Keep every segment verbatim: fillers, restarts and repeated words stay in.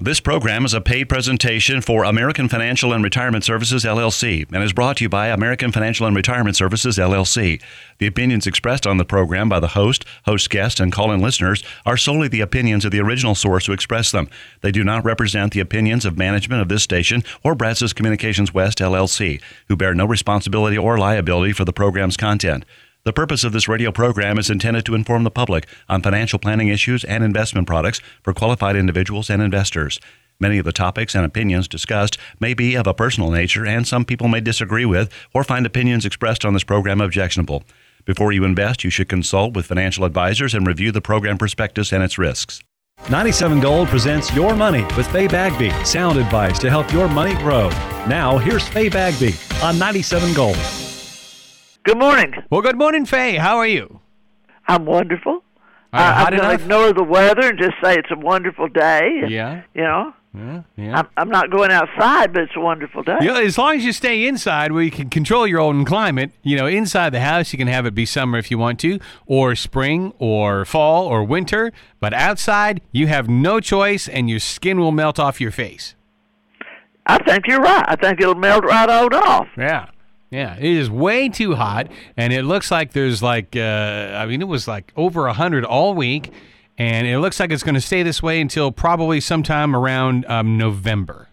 This program is a paid presentation for American Financial and Retirement Services, L L C, and is brought to you by American Financial and Retirement Services, L L C. The opinions expressed on the program by the host, host guests, and call-in listeners are solely the opinions of the original source who expressed them. They do not represent the opinions of management of this station or Brazos Communications West, L L C, who bear no responsibility or liability for the program's content. The purpose of this radio program is intended to inform the public on financial planning issues and investment products for qualified individuals and investors. Many of the topics and opinions discussed may be of a personal nature, and some people may disagree with or find opinions expressed on this program objectionable. Before you invest, you should consult with financial advisors and review the program prospectus and its risks. ninety-seven Gold presents Your Money with Faye Bagby. Sound advice to help your money grow. Now, here's Faye Bagby on ninety-seven Gold. Good morning. Well, good morning, Faye. How are you? I'm wonderful. Are you uh, hot I'm going enough? to ignore the weather and just say it's a wonderful day. Yeah. You know? Yeah, yeah. I'm, I'm not going outside, but it's a wonderful day. You know, as long as you stay inside where you can control your own climate, you know, inside the house you can have it be summer if you want to, or spring, or fall, or winter. But outside, you have no choice, and your skin will melt off your face. I think you're right. I think it'll melt right on off. Yeah. Yeah, it is way too hot, and it looks like there's like, uh, I mean, it was like over one hundred all week, and it looks like it's going to stay this way until probably sometime around um, November.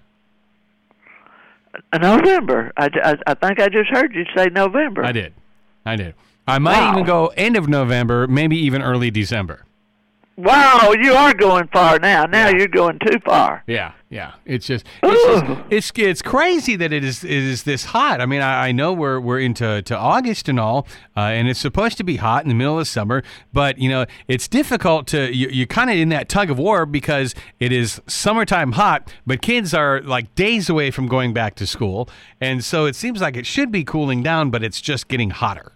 Uh, November. I, I, I think I just heard you say November. I did. I did. I might Wow. even go end of November, maybe even early December. Wow, you are going far now. Now Yeah. you're going too far. Yeah, yeah. It's just it's Ooh. just, it's it's crazy that it is it is this hot. I mean, I, I know we're we're into to August and all, uh, and it's supposed to be hot in the middle of summer. But you know, it's difficult to you, you're kind of in that tug of war because it is summertime hot, but kids are like days away from going back to school, and so it seems like it should be cooling down, but it's just getting hotter.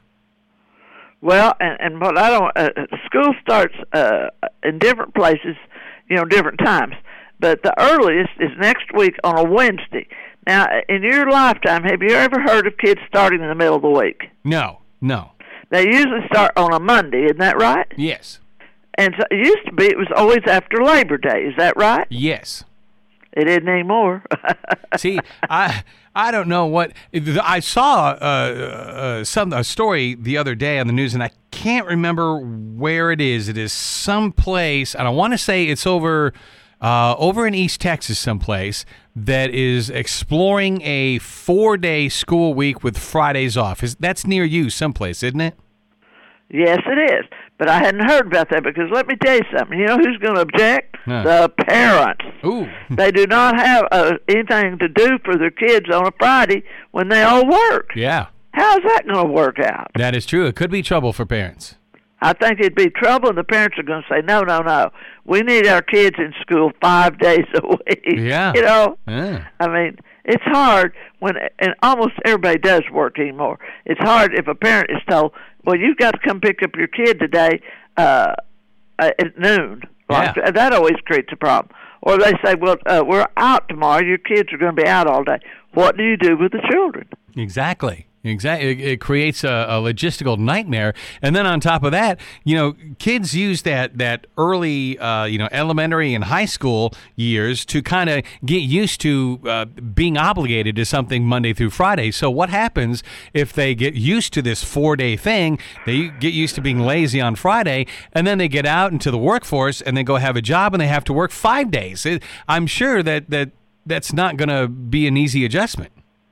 Well, and, and what I don't, uh, school starts uh, in different places, you know, different times. But the earliest is next week on a Wednesday. Now, in your lifetime, have you ever heard of kids starting in the middle of the week? No, no. They usually start on a Monday, isn't that right? Yes, And so it used to be it was always after Labor Day, is that right? yes. It isn't anymore. See, I I don't know what I saw. Uh, uh, some a story the other day on the news, and I can't remember where it is. It is someplace, and I want to say it's over uh, over in East Texas, someplace that is exploring a four-day school week with Fridays off. Is that's near you, someplace, isn't it? Yes, it is. But I hadn't heard about that because let me tell you something. You know who's going to object? Huh. The parents. Ooh. They do not have uh, anything to do for their kids on a Friday when they all work. Yeah, How's that going to work out? that is true. It could be trouble for parents. I think it'd be trouble, and the parents are going to say, no, no, no. We need our kids in school five days a week. Yeah. You know? Yeah. I mean, it's hard when, and almost everybody does work anymore. It's hard if a parent is told, well, you've got to come pick up your kid today uh, at noon. Like, Yeah. that always creates a problem. Or they say, well, uh, we're out tomorrow. Your kids are going to be out all day. What do you do with the children? Exactly. Exactly. It, it creates a, a logistical nightmare. And then on top of that, you know, kids use that, that early, uh, you know, elementary and high school years to kind of get used to uh, being obligated to something Monday through Friday. So what happens if they get used to this four-day thing, they get used to being lazy on Friday, and then they get out into the workforce and they go have a job and they have to work five days? It, I'm sure that, that that's not going to be an easy adjustment.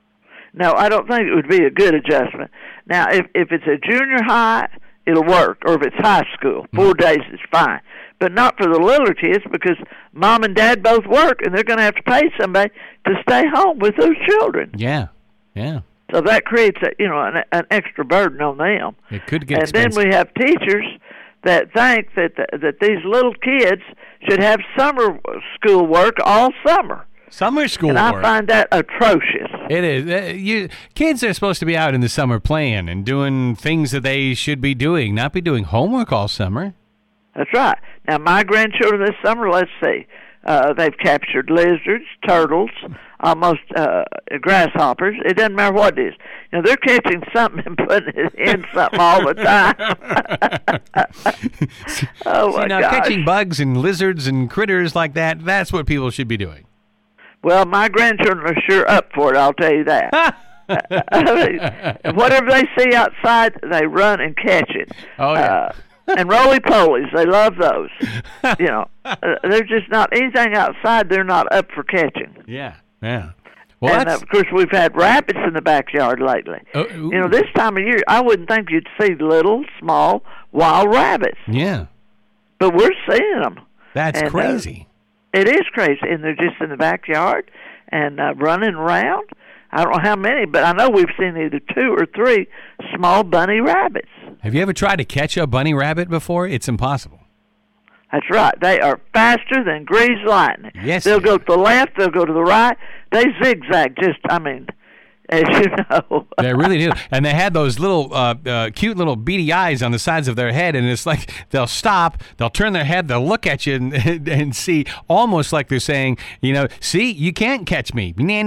No, I don't think it would be a good adjustment. Now, if if it's a junior high, it'll work, or if it's high school, four days is fine. But not for the littler kids because mom and dad both work, and they're going to have to pay somebody to stay home with those children. Yeah, yeah. So that creates a, you know an, an extra burden on them. It could get and expensive. then we have teachers that think that the, that these little kids should have summer school work all summer. Summer school And I work. find that atrocious. It is. Uh, you kids are supposed to be out in the summer playing and doing things that they should be doing, not be doing homework all summer. That's right. Now, my grandchildren this summer, let's see. Uh, they've captured lizards, turtles, almost uh, grasshoppers. It doesn't matter what it is. You know, they're catching something and putting it in something all the time. oh, See, my now, gosh. catching bugs and lizards and critters like that, that's what people should be doing. Well, my grandchildren are sure up for it, I'll tell you that. I mean, whatever they see outside, they run and catch it. Oh, yeah. Uh, and roly-polies, they love those. You know, uh, there's just not anything outside they're not up for catching. Yeah, yeah. Well, And, that's, of course, we've had rabbits in the backyard lately. Oh, you know, this time of year, I wouldn't think you'd see little, small, wild rabbits. yeah, But we're seeing them. that's And, uh, crazy. It is crazy, and they're just in the backyard and uh, running around. I don't know how many, but I know we've seen either two or three small bunny rabbits. Have you ever tried to catch a bunny rabbit before? It's impossible. That's right. They are faster than greased lightning. Yes, They'll they go are. to the left, they'll go to the right. They zigzag just, I mean, as you know. They really do. And they had those little uh, uh, cute little beady eyes on the sides of their head, and it's like they'll stop, they'll turn their head, they'll look at you and, and see, almost like they're saying, you know, see, you can't catch me. And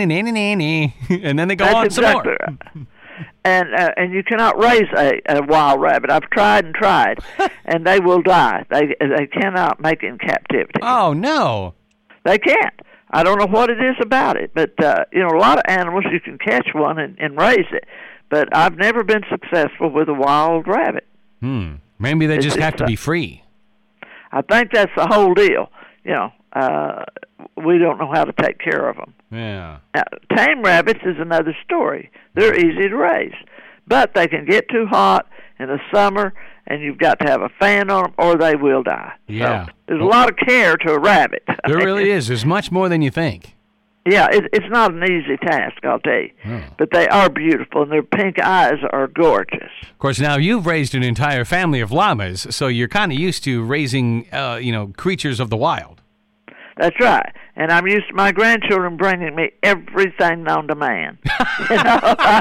then they go That's on exactly some more. right. And uh, and you cannot raise a, a wild rabbit. I've tried and tried, and they will die. They they cannot make it in captivity. Oh, no. They can't. I don't know what it is about it, but uh, you know, a lot of animals you can catch one and, and raise it, but I've never been successful with a wild rabbit. Hmm. Maybe they It's- just have it's, to uh, be free. I think that's the whole deal. You know, uh, we don't know how to take care of them. Yeah. Now, tame rabbits is another story. They're easy to raise, but they can get too hot in the summer, and you've got to have a fan on them, or they will die. Yeah. So there's a lot of care to a rabbit. There really is. There's much more than you think. Yeah, it, it's not an easy task, I'll tell you. Oh. But they are beautiful, and their pink eyes are gorgeous. Of course, now you've raised an entire family of llamas, so you're kind of used to raising, uh, you know, creatures of the wild. That's right. And I'm used to my grandchildren bringing me everything known to man. You know?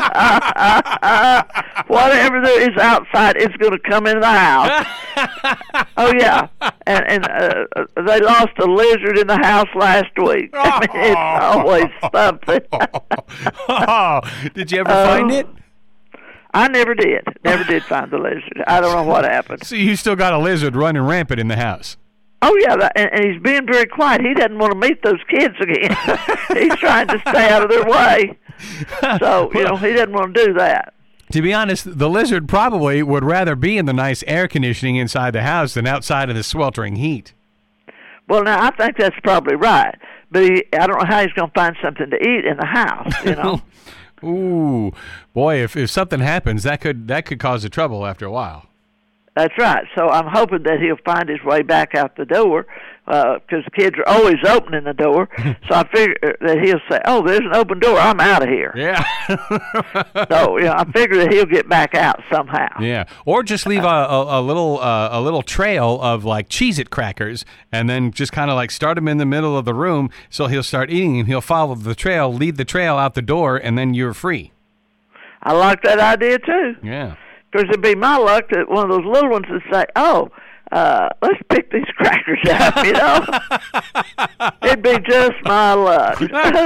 Whatever there is outside, it's going to come into the house. Oh, yeah. And, and uh, they lost a lizard in the house last week. I mean, it's always something. Oh, did you ever Oh. find it? I never did. Never did find the lizard. I don't know what happened. So you still got a lizard running rampant in the house. Oh, yeah, that, and, and he's being very quiet. He doesn't want to meet those kids again. He's trying to stay out of their way. So, you know, he doesn't want to do that. To be honest, the lizard probably would rather be in the nice air conditioning inside the house than outside in the sweltering heat. Well, now, I think that's probably right. But he, I don't know how he's going to find something to eat in the house, you know. Ooh, boy, if, if something happens, that could that could cause a trouble after a while. That's right. So I'm hoping that he'll find his way back out the door, because kids are always opening the door. So I figure that he'll say, "Oh, there's an open door. I'm out of here." Yeah. So, you know, I figure that he'll get back out somehow. Yeah, or just leave a, a, a little uh, a little trail of like Cheez-It crackers, and then just kind of like start him in the middle of the room, so he'll start eating and he'll follow the trail, lead the trail out the door, and then you're free. I like that idea too. Yeah. Because it'd be my luck that one of those little ones would say, "Oh, uh, let's pick these crackers up," you know? It'd be just my luck.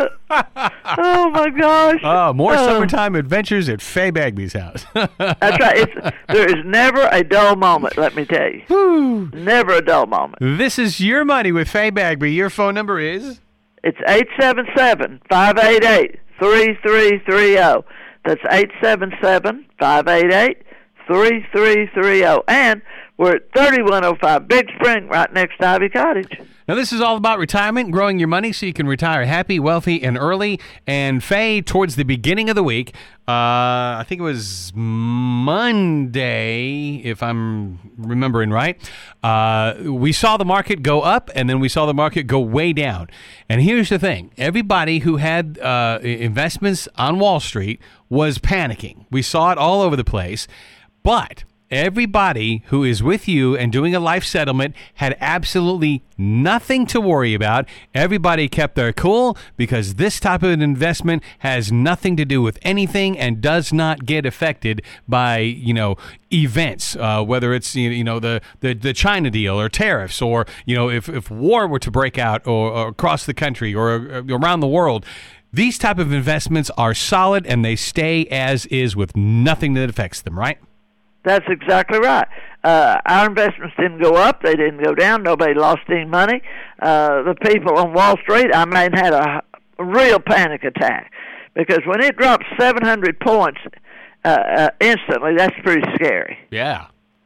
Oh, my gosh. Oh, more Oh. summertime adventures at Faye Bagby's house. That's right. It's, there is never a dull moment, let me tell you. Whew. Never a dull moment. This is Your Money with Faye Bagby. Your phone number is? It's eight seven seven, five eight eight, three three three zero. That's eight seven seven, five eight eight, three three three zero. And we're at thirty-one oh five Big Spring, right next to Ivy Cottage. Now, this is all about retirement, growing your money so you can retire happy, wealthy, and early. And Faye, towards the beginning of the week, uh, I think it was Monday, if I'm remembering right, uh, we saw the market go up, and then we saw the market go way down. And here's the thing. Everybody who had uh, investments on Wall Street was panicking. We saw it all over the place. But everybody who is with you and doing a life settlement had absolutely nothing to worry about. Everybody kept their cool because this type of an investment has nothing to do with anything and does not get affected by, you know, events, uh, whether it's, you know, the, the, the China deal or tariffs, or, you know, if, if war were to break out or, or across the country or uh, around the world. These type of investments are solid and they stay as is with nothing that affects them, right? That's exactly right. Uh, our investments didn't go up. They didn't go down. Nobody lost any money. Uh, the people on Wall Street, I mean, had a, a real panic attack because when it dropped seven hundred points uh, uh, instantly, that's pretty scary. Yeah.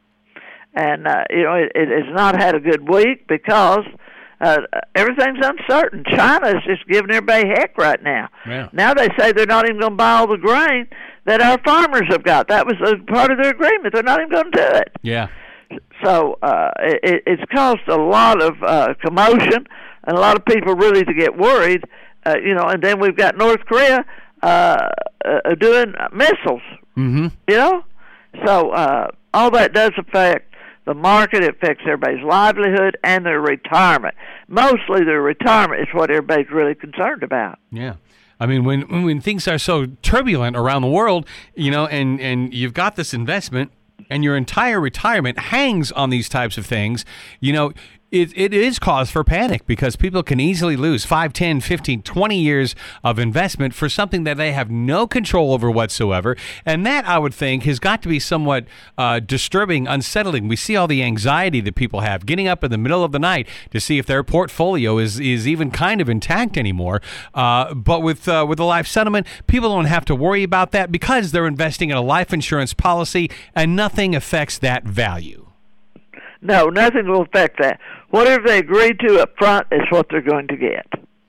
And, uh, you know, it, it has not had a good week because uh, everything's uncertain. China is just giving everybody heck right now. Yeah. Now they say they're not even going to buy all the grain that our farmers have got. That was a part of their agreement. They're not even going to do it. Yeah. So uh, it, it's caused a lot of uh, commotion and a lot of people really to get worried. Uh, you know, and then we've got North Korea uh, uh, doing missiles. Mm-hmm. You know, so uh, all that does affect the market. It affects everybody's livelihood and their retirement. Mostly their retirement is what everybody's really concerned about. Yeah. I mean, when when things are so turbulent around the world, you know, and, and you've got this investment and your entire retirement hangs on these types of things, you know, it, it is cause for panic because people can easily lose five, ten, fifteen, twenty years of investment for something that they have no control over whatsoever. And that, I would think, has got to be somewhat uh, disturbing, unsettling. We see all the anxiety that people have getting up in the middle of the night to see if their portfolio is, is even kind of intact anymore. Uh, but with, uh, with the life settlement, people don't have to worry about that because they're investing in a life insurance policy and nothing affects that value. No, nothing will affect that. Whatever they agreed to up front is what they're going to get.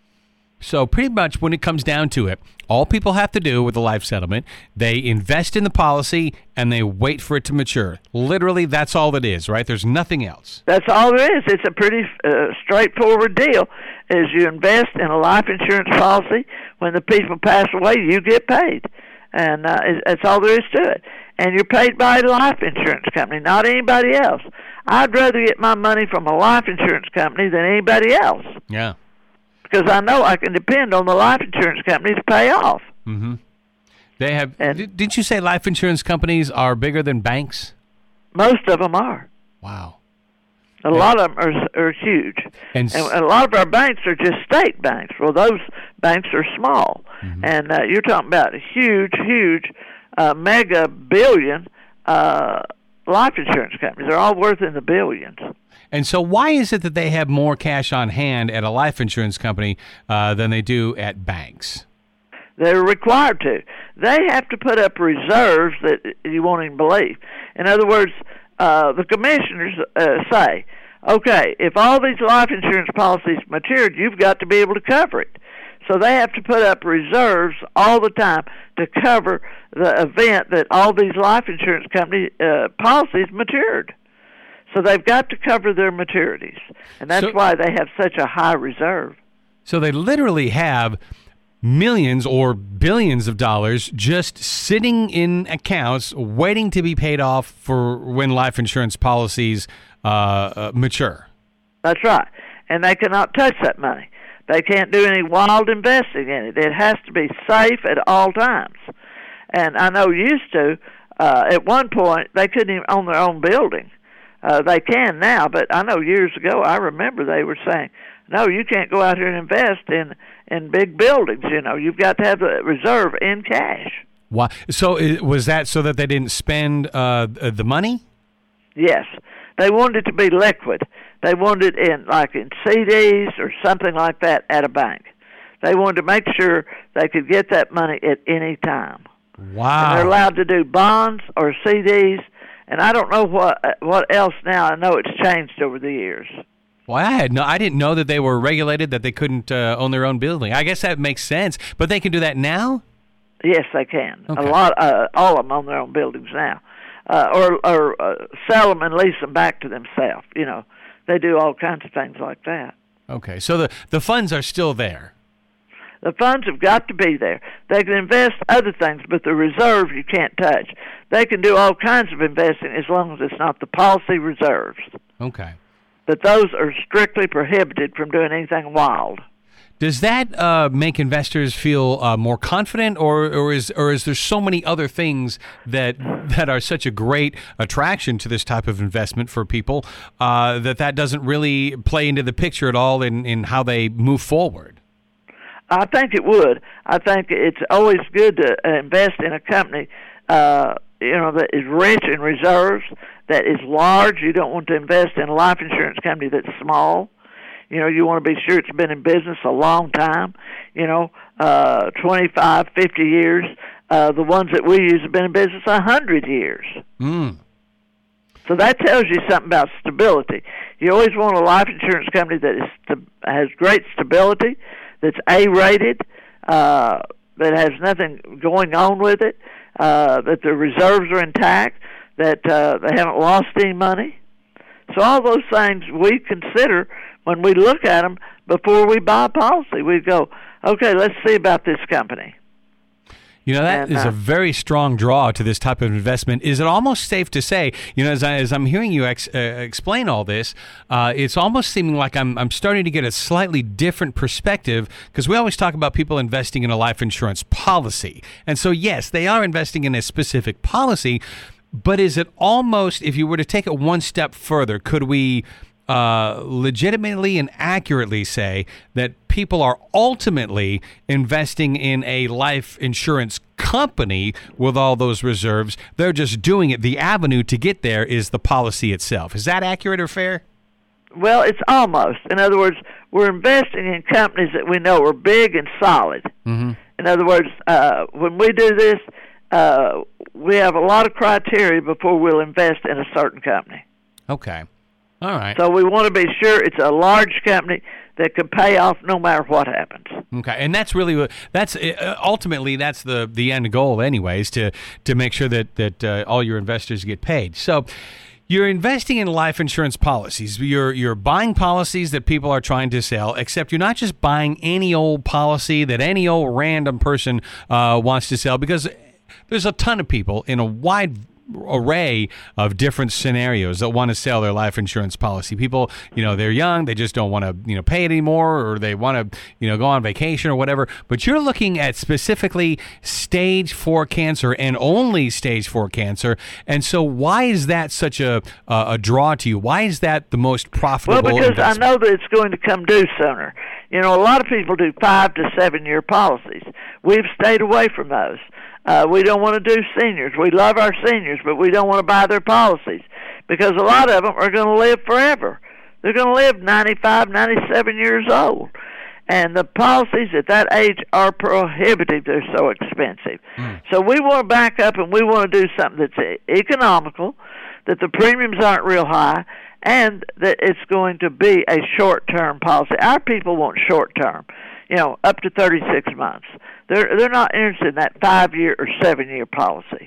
So pretty much when it comes down to it, all people have to do with a life settlement, they invest in the policy and they wait for it to mature. Literally, that's all it is, right? There's nothing else. That's all there is. It's a pretty uh, straightforward deal. Is you invest in a life insurance policy. When the people pass away, you get paid. And uh, that's all there is to it. And you're paid by a life insurance company, not anybody else. I'd rather get my money from a life insurance company than anybody else. Yeah. Because I know I can depend on the life insurance company to pay off. Mm-hmm. They have. And did, didn't you say life insurance companies are bigger than banks? Most of them are. Wow. A yeah. lot of them are, are huge. And, and a lot of our banks are just state banks. Well, those banks are small. Mm-hmm. And uh, you're talking about huge, huge, uh, mega billion uh life insurance companies. They're all worth in the billions. And so why is it that they have more cash on hand at a life insurance company uh, than they do at banks? They're required to. They have to put up reserves that you won't even believe. In other words, uh, the commissioners uh, say, okay, if all these life insurance policies matured, you've got to be able to cover it. So they have to put up reserves all the time to cover the event that all these life insurance company uh, policies matured. So they've got to cover their maturities. And that's so, why they have such a high reserve. So they literally have millions or billions of dollars just sitting in accounts waiting to be paid off for when life insurance policies uh, uh, mature. That's right. And they cannot touch that money. They can't do any wild investing in it. It has to be safe at all times. And I know used to, uh, at one point, they couldn't even own their own building. Uh, they can now, but I know years ago, I remember they were saying, no, you can't go out here and invest in, in big buildings. You know, you've got to have the reserve in cash. Why? So was that so that they didn't spend uh, the money? Yes. They wanted it to be liquid. They wanted it in, like in C Ds or something like that at a bank. They wanted to make sure they could get that money at any time. Wow. And they're allowed to do bonds or C Ds, and I don't know what what else now. I know it's changed over the years. Well, I had no, I didn't know that they were regulated, that they couldn't uh, own their own building. I guess that makes sense, but they can do that now? Yes, they can. Okay. A lot, uh, all of them own their own buildings now, uh, or or uh, sell them and lease them back to themselves. You know, they do all kinds of things like that. Okay, so the the funds are still there. The funds have got to be there. They can invest other things, but the reserve you can't touch. They can do all kinds of investing as long as it's not the policy reserves. Okay. But those are strictly prohibited from doing anything wild. Does that uh, make investors feel uh, more confident, or, or is or is there so many other things that that are such a great attraction to this type of investment for people uh, that that doesn't really play into the picture at all in, in how they move forward? I think it would. I think it's always good to invest in a company, uh, you know, that is rich in reserves, that is large. You don't want to invest in a life insurance company that's small. You know, you want to be sure it's been in business a long time, you know, uh, twenty-five, fifty years. Uh, the ones that we use have been in business one hundred years. Mm. So that tells you something about stability. You always want a life insurance company that is st- has great stability, that's A-rated, uh, that has nothing going on with it, uh, that the reserves are intact, that uh, they haven't lost any money. So all those things we consider when we look at them before we buy a policy. We go, okay, let's see about this company. You know, that and, is uh, a very strong draw to this type of investment. Is it almost safe to say, you know, as, I, as I'm hearing you ex, uh, explain all this, uh, it's almost seeming like I'm, I'm starting to get a slightly different perspective, because we always talk about people investing in a life insurance policy. And so, yes, they are investing in a specific policy, but is it almost, if you were to take it one step further, could we uh, legitimately and accurately say that people are ultimately investing in a life insurance company with all those reserves? They're just doing it. The avenue to get there is the policy itself. Is that accurate or fair? Well, it's almost. In other words, we're investing in companies that we know are big and solid. Mm-hmm. In other words, uh, when we do this, uh, we have a lot of criteria before we'll invest in a certain company. Okay. All right. So we want to be sure it's a large company that can pay off no matter what happens. Okay, and that's really what that's uh, ultimately that's the the end goal, anyways, to to make sure that that uh, all your investors get paid. So, you're investing in life insurance policies. You're you're buying policies that people are trying to sell, except you're not just buying any old policy that any old random person uh, wants to sell, because there's a ton of people in a wide array of different scenarios that want to sell their life insurance policy. People, you know, they're young, they just don't want to, you know, pay it anymore, or they want to, you know, go on vacation or whatever. But you're looking at specifically stage four cancer and only stage four cancer. And so why is that such a uh, a draw to you? Why is that the most profitable Well, because investment? I know that it's going to come due sooner. You know, a lot of people do five to seven year policies. We've stayed away from those. Uh, we don't want to do seniors. We love our seniors, but we don't want to buy their policies because a lot of them are going to live forever. They're going to live ninety-five, ninety-seven years old. And the policies at that age are prohibitive. They're so expensive. Mm. So we want to back up and we want to do something that's economical, that the premiums aren't real high, and that it's going to be a short-term policy. Our people want short-term, you know, up to thirty-six months. They're they're not interested in that five-year or seven-year policy.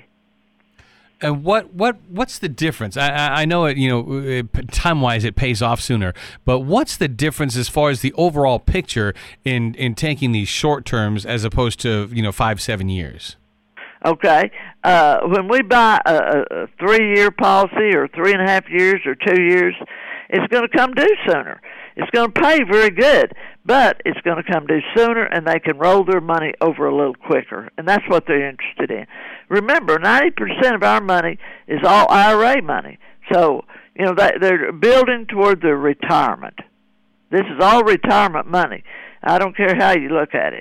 And what, what what's the difference? I, I know it, you know, it, time-wise it pays off sooner, but what's the difference as far as the overall picture in, in taking these short terms as opposed to, you know, five, seven years? Okay. Uh, when we buy a, a three-year policy or three and a half years or two years, it's going to come due sooner. It's going to pay very good, but it's going to come due sooner, and they can roll their money over a little quicker, and that's what they're interested in. Remember, ninety percent of our money is all I R A money, so you know they, they're building toward their retirement. This is all retirement money. I don't care how you look at it.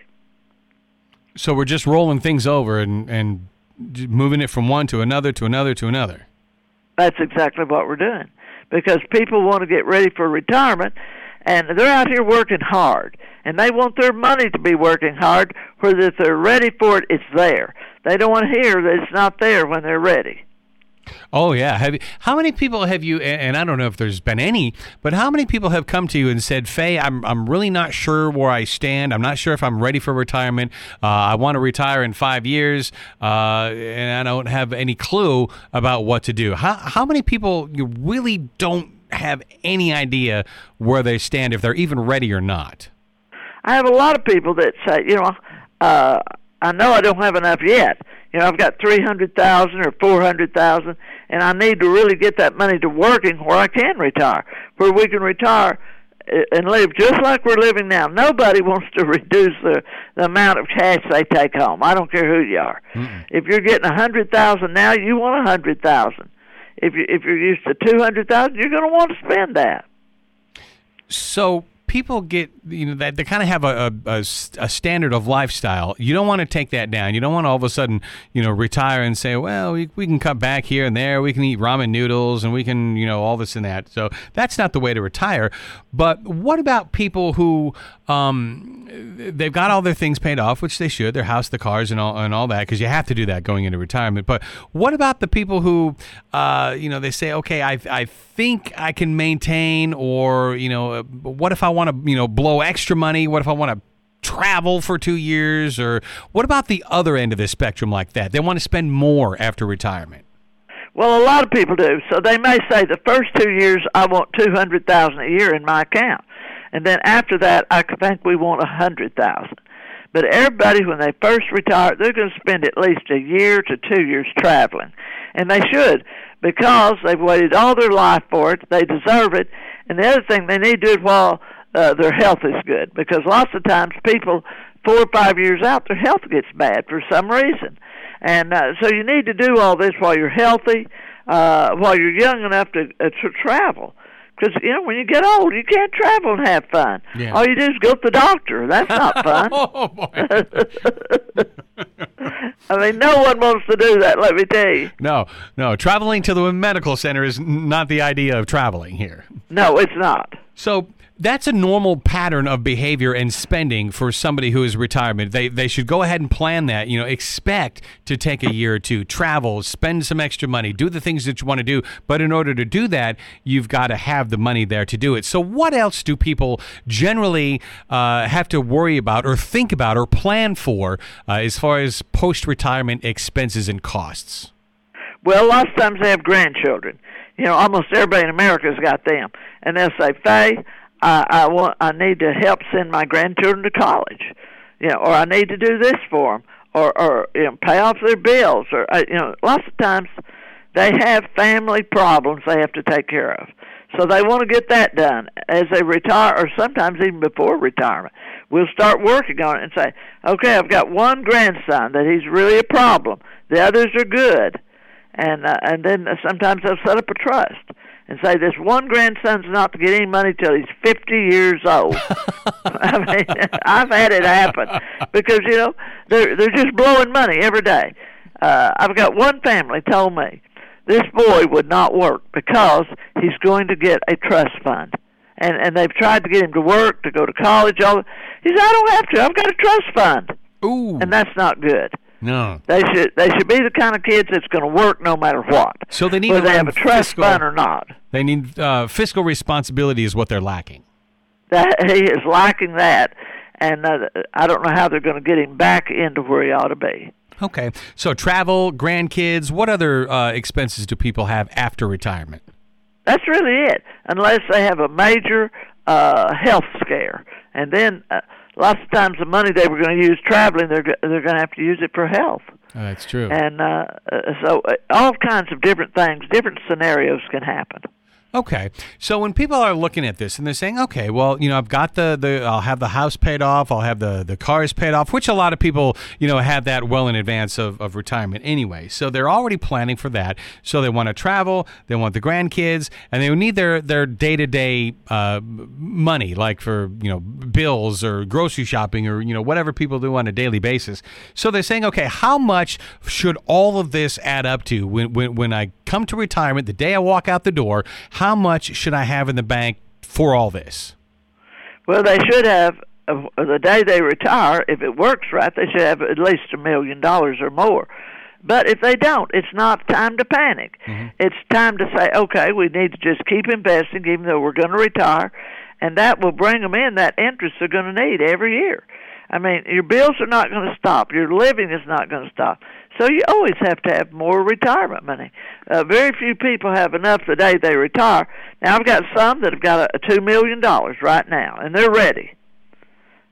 So we're just rolling things over and, and moving it from one to another to another to another. That's exactly what we're doing, because people want to get ready for retirement, and they're out here working hard, and they want their money to be working hard, where if they're ready for it, it's there. They don't want to hear that it's not there when they're ready. Oh, yeah. Have you, how many people have you, and I don't know if there's been any, but how many people have come to you and said, Faye, I'm I'm really not sure where I stand. I'm not sure if I'm ready for retirement. Uh, I want to retire in five years, uh, and I don't have any clue about what to do. How, how many people you really don't have any idea where they stand, if they're even ready or not? I have a lot of people that say, you know, uh, I know I don't have enough yet. You know, I've got three hundred thousand or four hundred thousand, and I need to really get that money to working where I can retire, where we can retire and live just like we're living now. Nobody wants to reduce the, the amount of cash they take home. I don't care who you are. Mm-mm. If you're getting a hundred thousand now, you want a hundred thousand. If you if you're used to two hundred thousand, you're going to want to spend that. So people get, you know, that they kind of have a, a, a standard of lifestyle. You don't want to take that down. You don't want to all of a sudden, you know, retire and say, well, we, we can cut back here and there. We can eat ramen noodles and we can, you know, all this and that. So that's not the way to retire. But what about people who, um, they've got all their things paid off, which they should, their house, the cars, and all and all that, because you have to do that going into retirement. But what about the people who, uh, you know, they say, okay, I I think I can maintain, or, you know, what if I want to, you know, blow extra money? What if I want to travel for two years? Or what about the other end of the spectrum like that? They want to spend more after retirement. Well, a lot of people do. So they may say the first two years I want two hundred thousand dollars a year in my account. And then after that, I think we want a hundred thousand. But everybody, when they first retire, they're going to spend at least a year to two years traveling, and they should, because they've waited all their life for it. They deserve it. And the other thing, they need to do it while uh, their health is good, because lots of times people, four or five years out, their health gets bad for some reason, and uh, so you need to do all this while you're healthy, uh, while you're young enough to uh, to travel. Because, you know, when you get old, you can't travel and have fun. Yeah. All you do is go to the doctor. That's not fun. Oh, boy. I mean, no one wants to do that, let me tell you. No, no. Traveling to the medical center is not the idea of traveling here. No, it's not. So that's a normal pattern of behavior and spending for somebody who is retirement. They they should go ahead and plan that. You know, expect to take a year or two, travel, spend some extra money, do the things that you want to do. But in order to do that, you've got to have the money there to do it. So what else do people generally uh, have to worry about or think about or plan for uh, as far as post-retirement expenses and costs? Well, lots of times they have grandchildren. You know, almost everybody in America's got them. And they'll say, Faye, I, I want. I need to help send my grandchildren to college, you know, or I need to do this for them, or, or you know, pay off their bills, or uh, you know, lots of times they have family problems they have to take care of, so they want to get that done as they retire, or sometimes even before retirement. We'll start working on it and say, okay, I've got one grandson that he's really a problem. The others are good, and uh, and then sometimes they'll set up a trust and say this one grandson's not to get any money till he's fifty years old. I mean, I've had it happen because, you know, they're, they're just blowing money every day. Uh, I've got one family told me this boy would not work because he's going to get a trust fund. And, and they've tried to get him to work, to go to college. All He said, I don't have to. I've got a trust fund. Ooh. And that's not good. No, they should they should be the kind of kids that's going to work no matter what. So they need whether to they have a trust fiscal, fund or not. They need uh, fiscal responsibility is what they're lacking. That he is lacking that, and uh, I don't know how they're going to get him back into where he ought to be. Okay, so travel, grandkids. What other uh, expenses do people have after retirement? That's really it, unless they have a major uh, health scare, and then. Uh, Lots of times the money they were going to use traveling, they're they're going to have to use it for health. Oh, that's true. And uh, so uh, all kinds of different things, different scenarios can happen. Okay, so when people are looking at this and they're saying, okay, well, you know, I've got the, the I'll have the house paid off, I'll have the, the cars paid off, which a lot of people, you know, have that well in advance of, of retirement anyway. So they're already planning for that. So they want to travel, they want the grandkids, and they need their, their day-to-day uh, money, like for, you know, bills or grocery shopping or, you know, whatever people do on a daily basis. So they're saying, okay, how much should all of this add up to when, when, when I come to retirement, the day I walk out the door? How much should I have in the bank for all this? Well, they should have, uh, the day they retire, if it works right, they should have at least a million dollars or more. But if they don't, it's not time to panic. Mm-hmm. It's time to say, okay, we need to just keep investing even though we're going to retire, and that will bring them in that interest they're going to need every year. I mean, your bills are not going to stop. Your living is not going to stop. So you always have to have more retirement money. Uh, very few people have enough the day they retire. Now, I've got some that have got a, a two million dollars right now, and they're ready.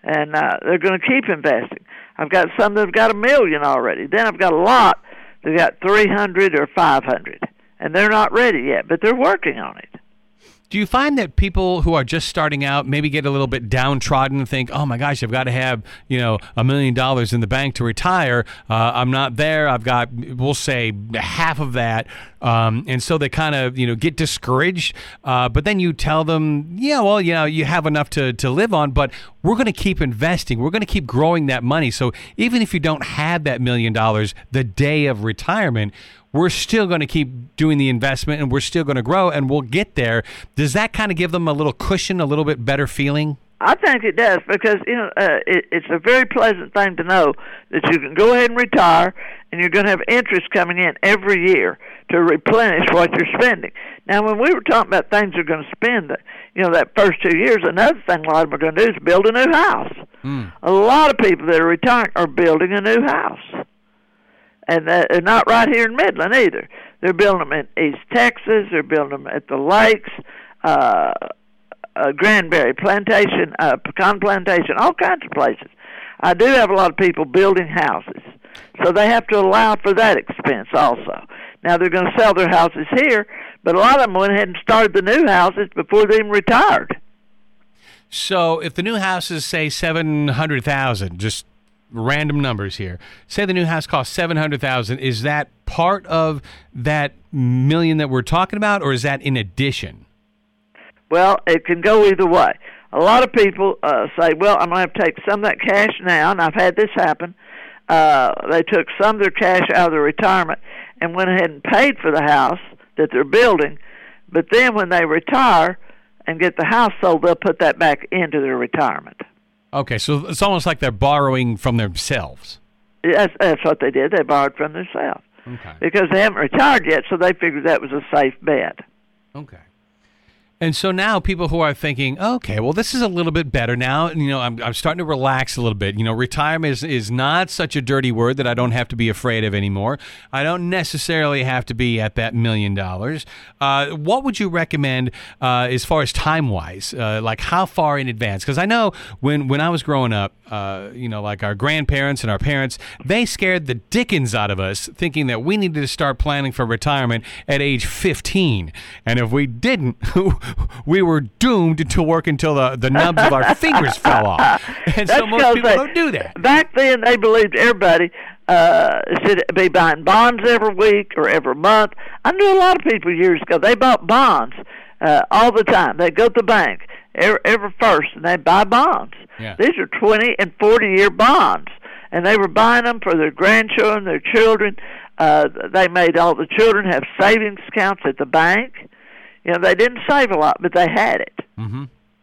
and uh, they're going to keep investing. I've got some that have got a million already. Then I've got a lot that got three hundred or five hundred, and they're not ready yet, but they're working on it. Do you find that people who are just starting out maybe get a little bit downtrodden and think, oh my gosh, I've got to have, you know, a million dollars in the bank to retire. Uh, I'm not there. I've got, we'll say, half of that. Um, and so they kind of, you know, get discouraged. Uh, but then you tell them, yeah, well, you know, you have enough to, to live on, but we're going to keep investing. We're going to keep growing that money. So even if you don't have that million dollars the day of retirement, we're still going to keep doing the investment and we're still going to grow and we'll get there. Does that kind of give them a little cushion, a little bit better feeling? I think it does because, you know, uh, it, it's a very pleasant thing to know that you can go ahead and retire and you're going to have interest coming in every year to replenish what you're spending. Now, when we were talking about things you're going to spend, you know, that first two years, another thing a lot of them are going to do is build a new house. Mm. A lot of people that are retiring are building a new house. And they're not right here in Midland either. They're building them in East Texas. They're building them at the lakes, uh, uh, Granberry Plantation, uh, Pecan Plantation, all kinds of places. I do have a lot of people building houses. So they have to allow for that expense also. Now, they're going to sell their houses here, but a lot of them went ahead and started the new houses before they even retired. So if the new house is, say, seven hundred thousand dollars, just random numbers here. Say the new house costs seven hundred thousand dollars. Is that part of that million that we're talking about, or is that in addition? Well, it can go either way. A lot of people uh, say, well, I'm going to have to take some of that cash now, and I've had this happen. Uh, they took some of their cash out of their retirement and went ahead and paid for the house that they're building, but then when they retire and get the house sold, they'll put that back into their retirement. Okay, so it's almost like they're borrowing from themselves. Yes, that's what they did. They borrowed from themselves. Okay. Because they haven't retired yet, so they figured that was a safe bet. Okay. And so now people who are thinking, okay, well, this is a little bit better now. You know, I'm I'm starting to relax a little bit. You know, retirement is, is not such a dirty word that I don't have to be afraid of anymore. I don't necessarily have to be at that million dollars. Uh, what would you recommend uh, as far as time-wise? Uh, like how far in advance? Because I know when, when I was growing up, uh, you know, like our grandparents and our parents, they scared the dickens out of us thinking that we needed to start planning for retirement at age fifteen. And if we didn't, we were doomed to work until the, the nubs of our fingers fell off. And That's so most people they, don't do that. Back then, they believed everybody uh, should be buying bonds every week or every month. I knew a lot of people years ago, they bought bonds uh, all the time. They'd go to the bank every, every first, and they'd buy bonds. Yeah. These are twenty and forty-year bonds, and they were buying them for their grandchildren, their children. Uh, they made all the children have savings accounts at the bank. You know, they didn't save a lot, but they had it. Mm-hmm.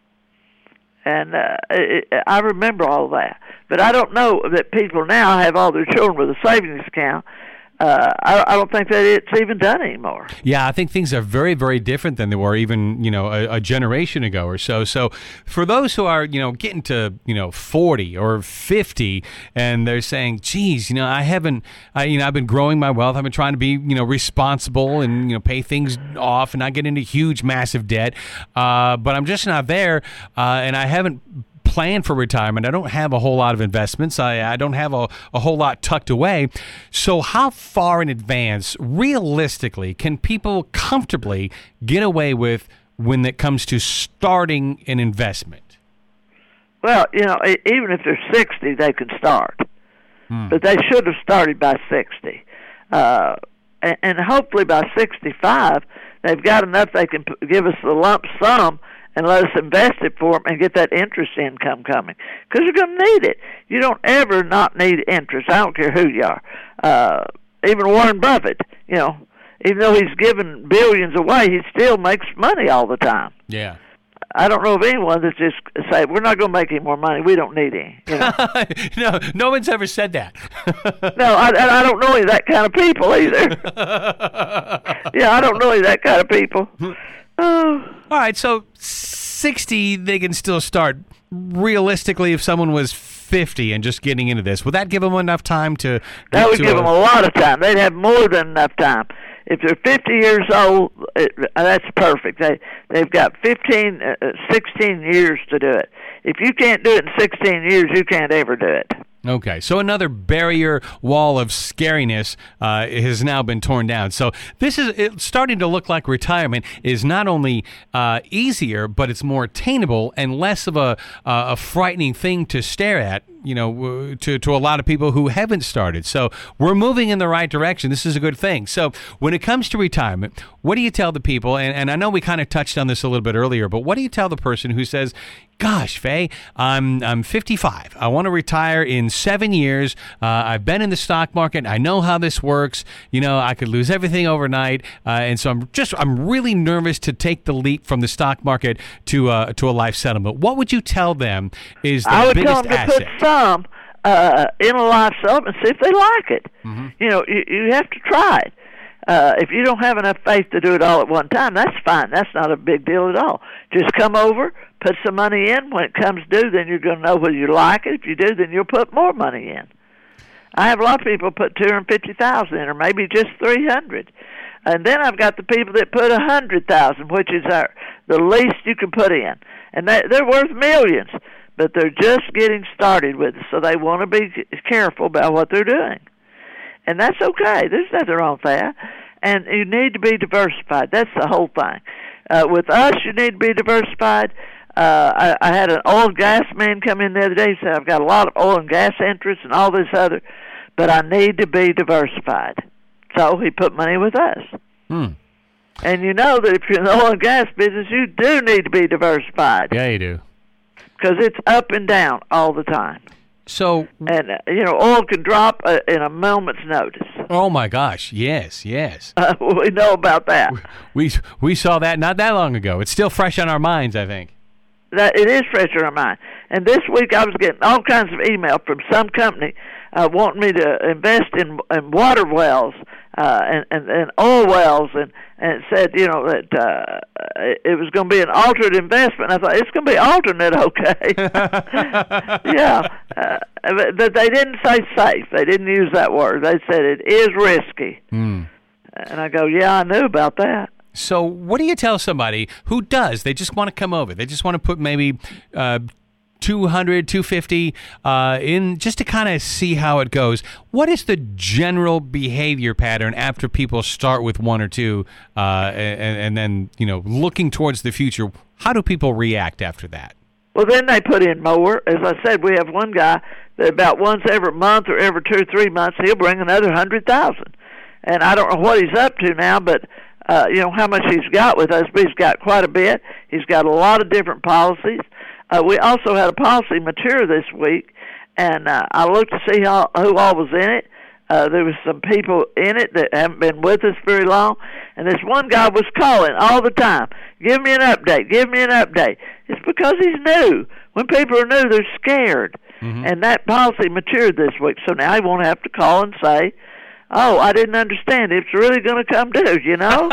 And uh, it, I remember all that. But I don't know that people now have all their children with a savings account. Uh, I, I don't think that it's even done anymore. Yeah, I think things are very, very different than they were even, you know, a, a generation ago or so. So for those who are, you know, getting to, you know, forty or fifty and they're saying, geez, you know, I haven't, I, you know, I've been growing my wealth. I've been trying to be, you know, responsible and, you know, pay things off and not get into huge, massive debt. Uh, but I'm just not there uh, and I haven't plan for retirement. I don't have a whole lot of investments. I, I don't have a, a whole lot tucked away. So how far in advance, realistically, can people comfortably get away with when it comes to starting an investment? Well, you know, even if they're sixty, they can start. Hmm. But they should have started by sixty. Uh, and, and hopefully by sixty-five, they've got enough they can p- give us the lump sum and let us invest it for them and get that interest income coming. Because you're going to need it. You don't ever not need interest. I don't care who you are. Uh, even Warren Buffett, you know, even though he's giving billions away, he still makes money all the time. Yeah. I don't know of anyone that's just say, we're not going to make any more money. We don't need any. You know? no, no one's ever said that. no, I, I don't know any of that kind of people either. yeah, I don't know any of that kind of people. Oh. All right, so sixty, they can still start. Realistically, if someone was fifty and just getting into this, would that give them enough time to? That would to give a, them a lot of time. They'd have more than enough time. if they're fifty years old, it, that's perfect. They they've got fifteen, uh, sixteen years to do it. If you can't do it in sixteen years, you can't ever do it. Okay, so another barrier wall of scariness uh, has now been torn down. So this is it's starting to look like retirement is not only uh, easier, but it's more attainable and less of a uh, a frightening thing to stare at. You know, to to a lot of people who haven't started. So we're moving in the right direction. This is a good thing. So when it comes to retirement, what do you tell the people? And, and I know we kind of touched on this a little bit earlier, but what do you tell the person who says, "Gosh, Faye, I'm I'm fifty-five. I want to retire in seven years. Uh, I've been in the stock market. I know how this works. You know, I could lose everything overnight, uh, and so I'm just I'm really nervous to take the leap from the stock market to uh, to a life settlement." What would you tell them is the I would biggest tell them to asset? put some uh, in a life settlement and see if they like it. Mm-hmm. You know, you, you have to try it. Uh, if you don't have enough faith to do it all at one time, that's fine. That's not a big deal at all. Just come over, put some money in. When it comes due, then you're going to know whether you like it. If you do, then you'll put more money in. I have a lot of people put two hundred fifty thousand dollars in, or maybe just three hundred dollars. And then I've got the people that put one hundred thousand dollars, which is our, the least you can put in. And they, they're worth millions, but they're just getting started with it, so they want to be careful about what they're doing. And that's okay. There's nothing wrong with that. And you need to be diversified. That's the whole thing. Uh, with us, you need to be diversified. Uh, I, I had an oil and gas man come in the other day and say, I've got a lot of oil and gas interests and all this other, but I need to be diversified. So he put money with us. Hmm. And you know that if you're in the oil and gas business, you do need to be diversified. Yeah, you do. Because it's up and down all the time. So, and uh, you know, oil can drop uh, in a moment's notice. Oh my gosh! Yes, yes. Uh, we know about that. We we saw that not that long ago. It's still fresh on our minds, I think. That it is fresh on our mind. And this week I was getting all kinds of email from some company uh, wanting me to invest in in water wells uh, and, and and oil wells, and and it said, you know, that uh, it was going to be an alternate investment. And I thought, it's going to be alternate, okay? yeah, uh, but they didn't say safe. They didn't use that word. They said it is risky. Mm. And I go, yeah, I knew about that. So what do you tell somebody who does? They just want to come over. They just want to put maybe uh, two hundred, two fifty uh, in just to kind of see how it goes. What is the general behavior pattern after people start with one or two uh, and, and then, you know, looking towards the future? How do people react after that? Well, then they put in more. As I said, we have one guy that about once every month or every two or three months, he'll bring another one hundred thousand dollars. And I don't know what he's up to now, but Uh, you know, how much he's got with us, but he's got quite a bit. He's got a lot of different policies. Uh, we also had a policy mature this week, and uh, I looked to see how, who all was in it. Uh, there was some people in it that haven't been with us very long, and this one guy was calling all the time, give me an update, give me an update. It's because he's new. When people are new, they're scared. Mm-hmm. And that policy matured this week, so now he won't have to call and say, oh, I didn't understand. It's really going to come due, you know?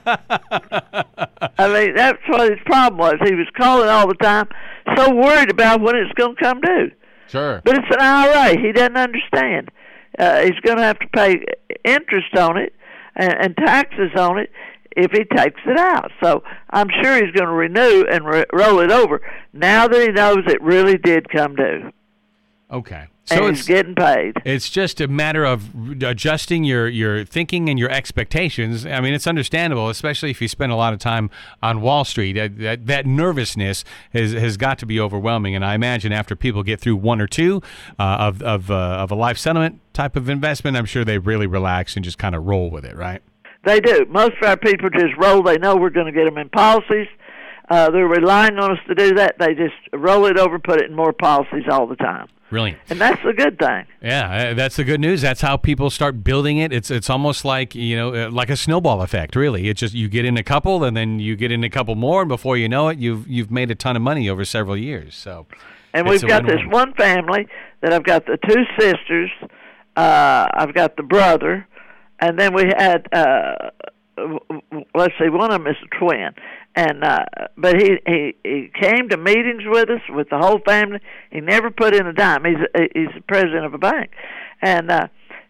I mean, that's what his problem was. He was calling all the time, so worried about when it's going to come due. Sure. But it's an I R A. He doesn't understand. Uh, he's going to have to pay interest on it and, and taxes on it if he takes it out. So I'm sure he's going to renew and re- roll it over now that he knows it really did come due. Okay. So and it's he's getting paid. It's just a matter of adjusting your, your thinking and your expectations. I mean, it's understandable, especially if you spend a lot of time on Wall Street. That, that, that nervousness has, has got to be overwhelming. And I imagine after people get through one or two uh, of of, uh, of a life settlement type of investment, I'm sure they really relax and just kind of roll with it, right? They do. Most of our people just roll. They know we're going to get them in policies. Uh, they're relying on us to do that. They just roll it over, put it in more policies all the time. Brilliant. And that's the good thing. Yeah, that's the good news. That's how people start building it. It's it's almost like, you know, like a snowball effect, really. It's just you get in a couple and then you get in a couple more, and before you know it, you've you've made a ton of money over several years. So, and we've got win-win. this one family that I've got the two sisters, uh, I've got the brother, and then we had uh, let's see, one of them is a twin. And uh, but he, he he came to meetings with us with the whole family. He never put in a dime. He's a, he's the president of a bank, and uh,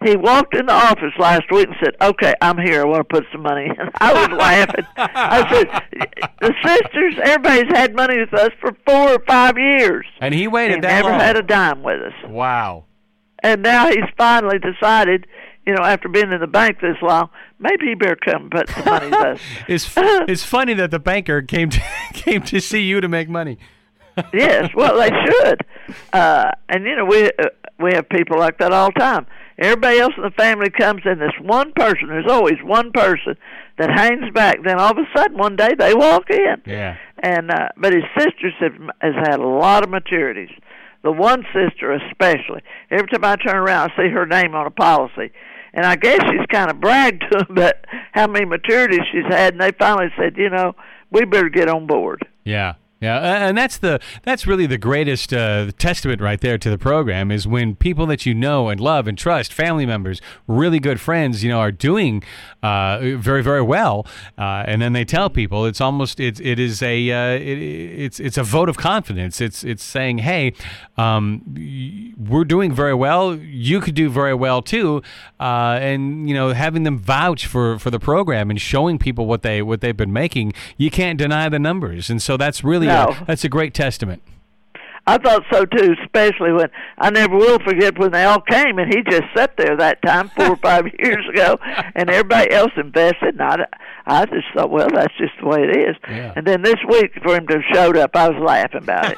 He walked in the office last week and said, "Okay, I'm here. I want to put some money in." I was laughing. I said, "The sisters, everybody's had money with us for four or five years." And he waited he that never long. had a dime with us. Wow. And now he's finally decided, you know, after being in the bank this long, maybe he better come and put some money with us. It's it's funny that the banker came to came to see you to make money. Yes, well, they should. Uh, and, you know, we uh, we have people like that all the time. Everybody else in the family comes in, this one person, there's always one person that hangs back. Then all of a sudden, one day, they walk in. Yeah. And uh, but his sisters have has had a lot of maturities. The one sister especially. Every time I turn around, I see her name on a policy. And I guess she's kind of bragged to them about how many maturities she's had, and they finally said, you know, we better get on board. Yeah. Yeah, and that's the that's really the greatest uh, testament right there to the program is when people that you know and love and trust, family members, really good friends, you know, are doing uh, very very well, uh, and then they tell people. It's almost it it is a uh, it, it's it's a vote of confidence. It's it's saying, hey, um, we're doing very well. You could do very well too, uh, and you know, having them vouch for, for the program and showing people what they what they've been making. You can't deny the numbers, and so that's really. No. That's a great testament. I thought so too, especially when I never will forget when they all came and he just sat there that time four or five years ago, and everybody else invested. And I, I just thought, well, that's just the way it is. Yeah. And then this week, for him to have showed up, I was laughing about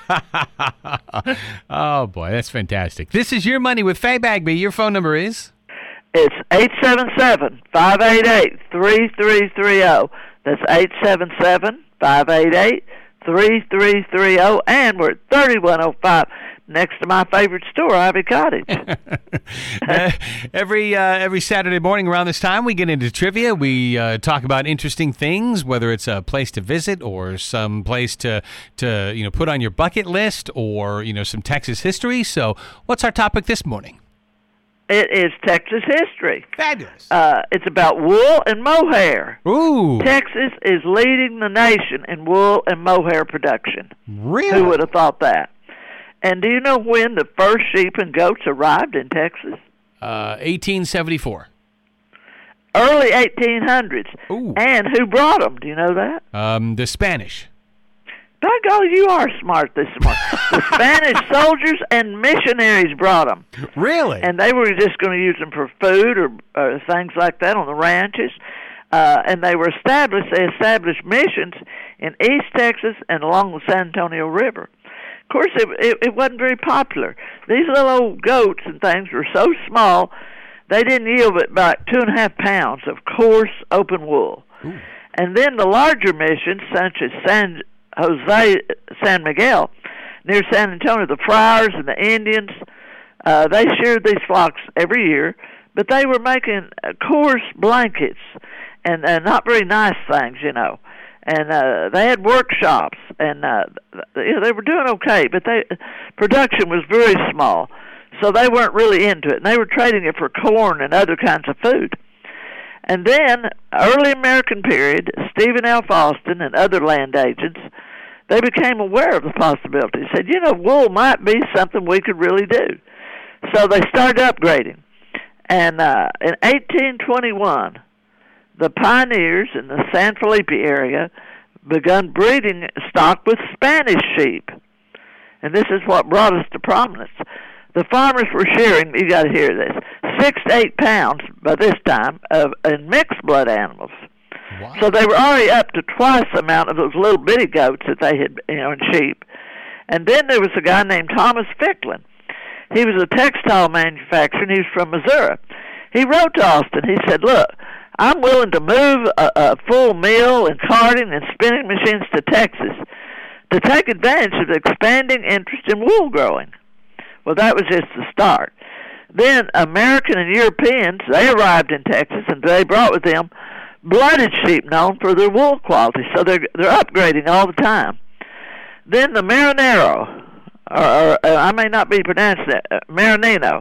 it. Oh boy, that's fantastic! This is Your Money with Faye Bagby. Your phone number is? It's eight seven seven, five eight eight, three three three zero. That's eight seven seven, five eight eight, three three three zero, and we're at thirty-one oh five next to my favorite store, Ivy Cottage. uh, every uh, every Saturday morning around this time, we get into trivia. We uh, talk about interesting things, whether it's a place to visit or some place to to you know put on your bucket list, or you know some Texas history. So, what's our topic this morning? It is Texas history. Fabulous. Uh, it's about wool and mohair. Ooh. Texas is leading the nation in wool and mohair production. Really? Who would have thought that? And do you know when the first sheep and goats arrived in Texas? Uh, eighteen seventy-four. Early eighteen hundreds. Ooh. And who brought them? Do you know that? Um, the Spanish. By golly, you are smart this morning. The Spanish soldiers and missionaries brought them. Really? And they were just going to use them for food or, or things like that on the ranches. Uh, and they were established, they established missions in East Texas and along the San Antonio River. Of course, it, it, it wasn't very popular. These little old goats and things were so small, they didn't yield but about two and a half pounds of coarse, open wool. Ooh. And then the larger missions, such as San Jose, San Miguel, near San Antonio, the friars and the Indians, uh, they sheared these flocks every year, but they were making uh, coarse blankets and uh, not very nice things, you know. And uh, they had workshops, and uh, you know, they were doing okay, but they production was very small, so they weren't really into it. And they were trading it for corn and other kinds of food. And then, early American period, Stephen F. Austin and other land agents, they became aware of the possibility. They said, you know, wool might be something we could really do. So they started upgrading. And uh, in eighteen twenty-one, the pioneers in the San Felipe area begun breeding stock with Spanish sheep. And this is what brought us to prominence. The farmers were shearing, you got to hear this, six to eight pounds by this time of in mixed blood animals. Wow. So they were already up to twice the amount of those little bitty goats that they had, you know, and sheep. And then there was a guy named Thomas Ficklin. He was a textile manufacturer, and he was from Missouri. He wrote to Austin. He said, look, I'm willing to move a, a full mill and carting and spinning machines to Texas to take advantage of the expanding interest in wool growing. Well, that was just the start. Then American and Europeans, they arrived in Texas, and they brought with them blooded sheep known for their wool quality. So they're they're upgrading all the time. Then the Marinero, or, or uh, I may not be pronouncing it, uh, Marinino,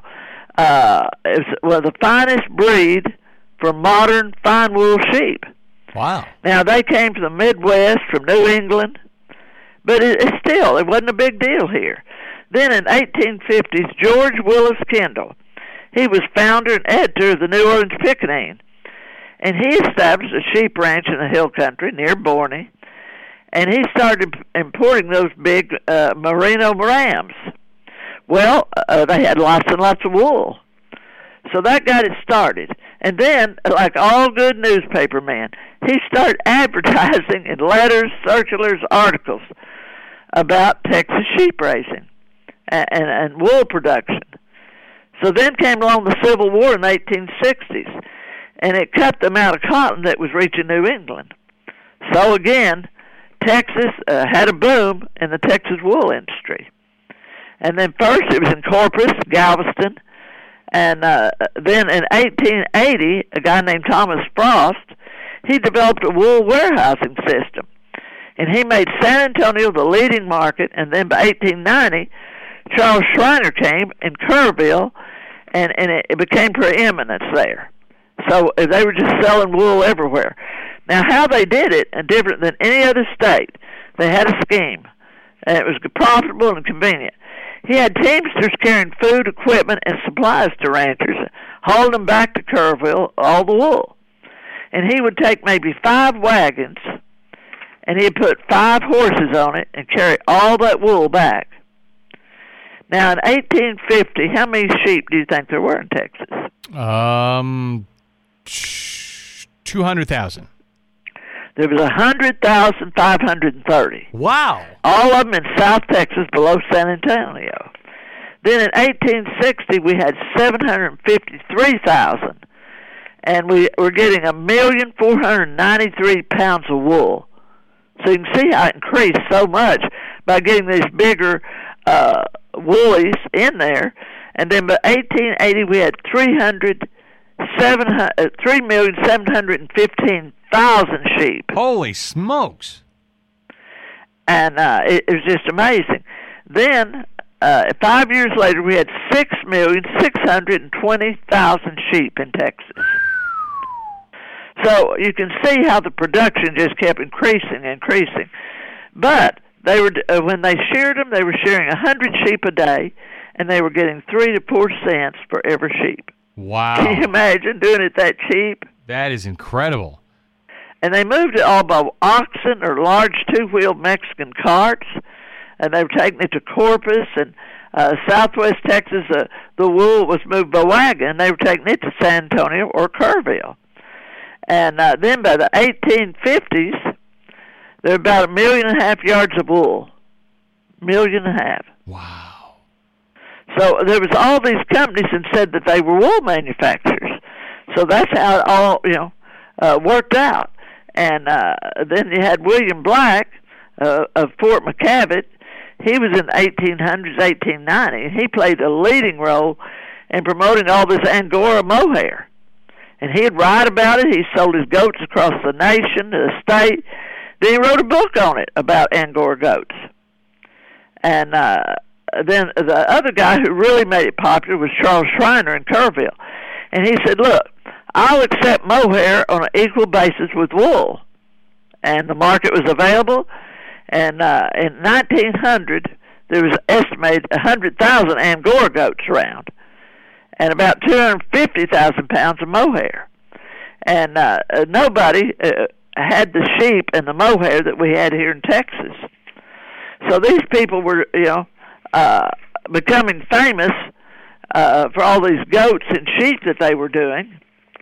uh, is well, the finest breed for modern fine wool sheep. Wow. Now, they came from the Midwest, from New England, but it, it still, it wasn't a big deal here. Then in eighteen fifties, George Willis Kendall, He was founder and editor of the New Orleans Picayune, and he established a sheep ranch in the hill country near Borney, and he started importing those big uh, merino rams. Well, uh, they had lots and lots of wool. So that got it started. And then, like all good newspaper men, he started advertising in letters, circulars, articles about Texas sheep raising and, and, and wool production. So then came along the Civil War in the eighteen sixties, and it cut the amount of cotton that was reaching New England. So again, Texas uh, had a boom in the Texas wool industry. And then first it was in Corpus, Galveston, and uh, then in eighteen eighty, a guy named Thomas Frost, he developed a wool warehousing system. And he made San Antonio the leading market, and then by eighteen ninety, Charles Schreiner came in Kerrville, and, and it, it became preeminence there. So they were just selling wool everywhere. Now, how they did it, and different than any other state, they had a scheme, and it was profitable and convenient. He had teamsters carrying food, equipment, and supplies to ranchers, hauling them back to Kerrville, all the wool. And he would take maybe five wagons, and he'd put five horses on it and carry all that wool back. Now, in eighteen fifty, how many sheep do you think there were in Texas? Um, two hundred thousand. There was one hundred thousand five hundred thirty. Wow. All of them in South Texas below San Antonio. Then in eighteen sixty, we had seven hundred fifty-three thousand, and we were getting one million four hundred ninety-three pounds of wool. So you can see how it increased so much by getting these bigger uh, woolies in there. And then by eighteen eighty, we had three million seven hundred fifteen thousand sheep. Holy smokes. And uh, it, it was just amazing. Then, uh, five years later, we had six million six hundred twenty thousand sheep in Texas. So you can see how the production just kept increasing and increasing. But they were uh, when they sheared them, they were shearing one hundred sheep a day, and they were getting three to four cents for every sheep. Wow. Can you imagine doing it that cheap? That is incredible. And they moved it all by oxen or large two-wheeled Mexican carts, and they were taking it to Corpus, and uh, Southwest Texas, uh, the wool was moved by wagon. They were taking it to San Antonio or Kerrville. And uh, then by the eighteen fifties, there were about a million and a half yards of wool. Million and a half. Wow. So there was all these companies and said that they were wool manufacturers. So that's how it all, you know, uh, worked out. And uh, then you had William Black uh, of Fort McCavitt. He was in the eighteen hundreds, eighteen ninety, and he played a leading role in promoting all this Angora mohair. And he'd write about it. He sold his goats across the nation, the state. Then he wrote a book on it about Angora goats. And uh, then the other guy who really made it popular was Charles Schreiner in Kerrville. And he said, look, I'll accept mohair on an equal basis with wool. And the market was available. And uh, in nineteen hundred, there was estimated one hundred thousand Angora goats around, and about two hundred fifty thousand pounds of mohair. And uh, nobody uh, had the sheep and the mohair that we had here in Texas. So these people were, you know, uh, becoming famous uh, for all these goats and sheep that they were doing.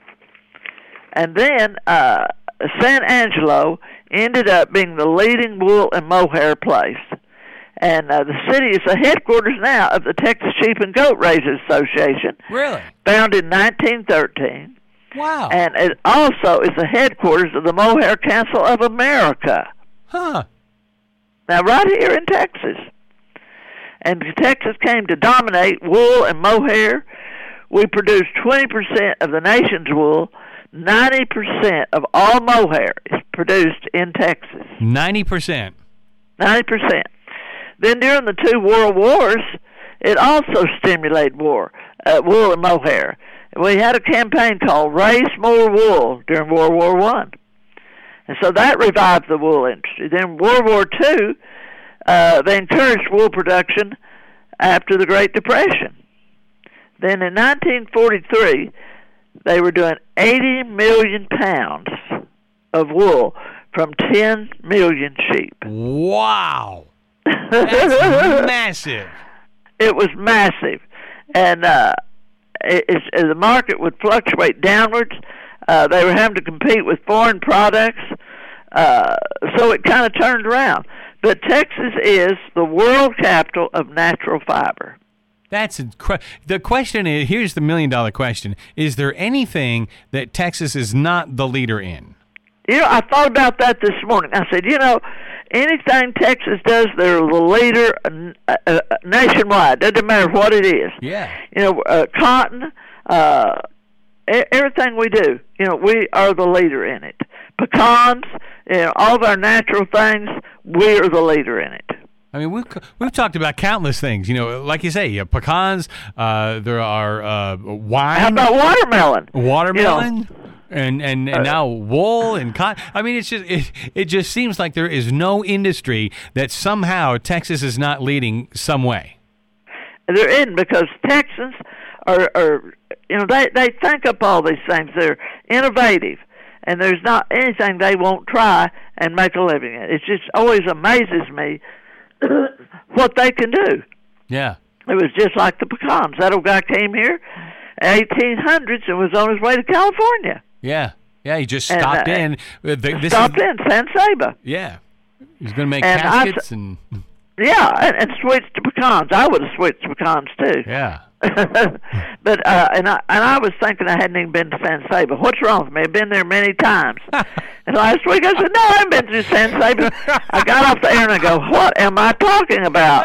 And then uh, San Angelo ended up being the leading wool and mohair place. And uh, the city is the headquarters now of the Texas Sheep and Goat Raisers Association. Really? Founded in nineteen thirteen. Wow. And it also is the headquarters of the Mohair Council of America. Huh. Now, right here in Texas. And Texas came to dominate wool and mohair. We produce twenty percent of the nation's wool. ninety percent of all mohair is produced in Texas. ninety percent. ninety percent. Then during the two world wars, it also stimulated war, uh, wool and mohair. We had a campaign called Raise More Wool during World War One. And so that revived the wool industry. Then World War Two, uh, they encouraged wool production after the Great Depression. Then in nineteen forty-three, they were doing eighty million pounds of wool from ten million sheep. Wow. That's massive. It was massive. And uh, it, it's, the market would fluctuate downwards. Uh, they were having to compete with foreign products. Uh, so it kind of turned around. But Texas is the world capital of natural fiber. That's incredible. The question is, here's the million dollar question. Is there anything that Texas is not the leader in? You know, I thought about that this morning. I said, you know, anything Texas does, they're the leader uh, uh, nationwide. Doesn't matter what it is. Yeah. You know, uh, cotton, uh, everything we do, you know, we are the leader in it. Pecans, you know, all of our natural things, we are the leader in it. I mean, we've we've talked about countless things. You know, like you say, you have pecans. Uh, there are uh, wine. How about watermelon? Watermelon, you know, and and, and uh, now wool and cotton. I mean, it's just it, it just seems like there is no industry that somehow Texas is not leading some way. They're in because Texans are, are you know, they they think up all these things. They're innovative. And there's not anything they won't try and make a living at. It just always amazes me what they can do. Yeah. It was just like the pecans. That old guy came here in eighteen hundreds and was on his way to California. Yeah. Yeah, he just stopped and, uh, in. This stopped is, in San Saba. Yeah. He's going to make and caskets I, and... Yeah, and, and switched to pecans. I would have switched to pecans, too. Yeah. but uh, and I and I was thinking I hadn't even been to San Saba. What's wrong with me? I've been there many times. And last week I said, no, I haven't been to San Saba. I got off the air and I go, what am I talking about?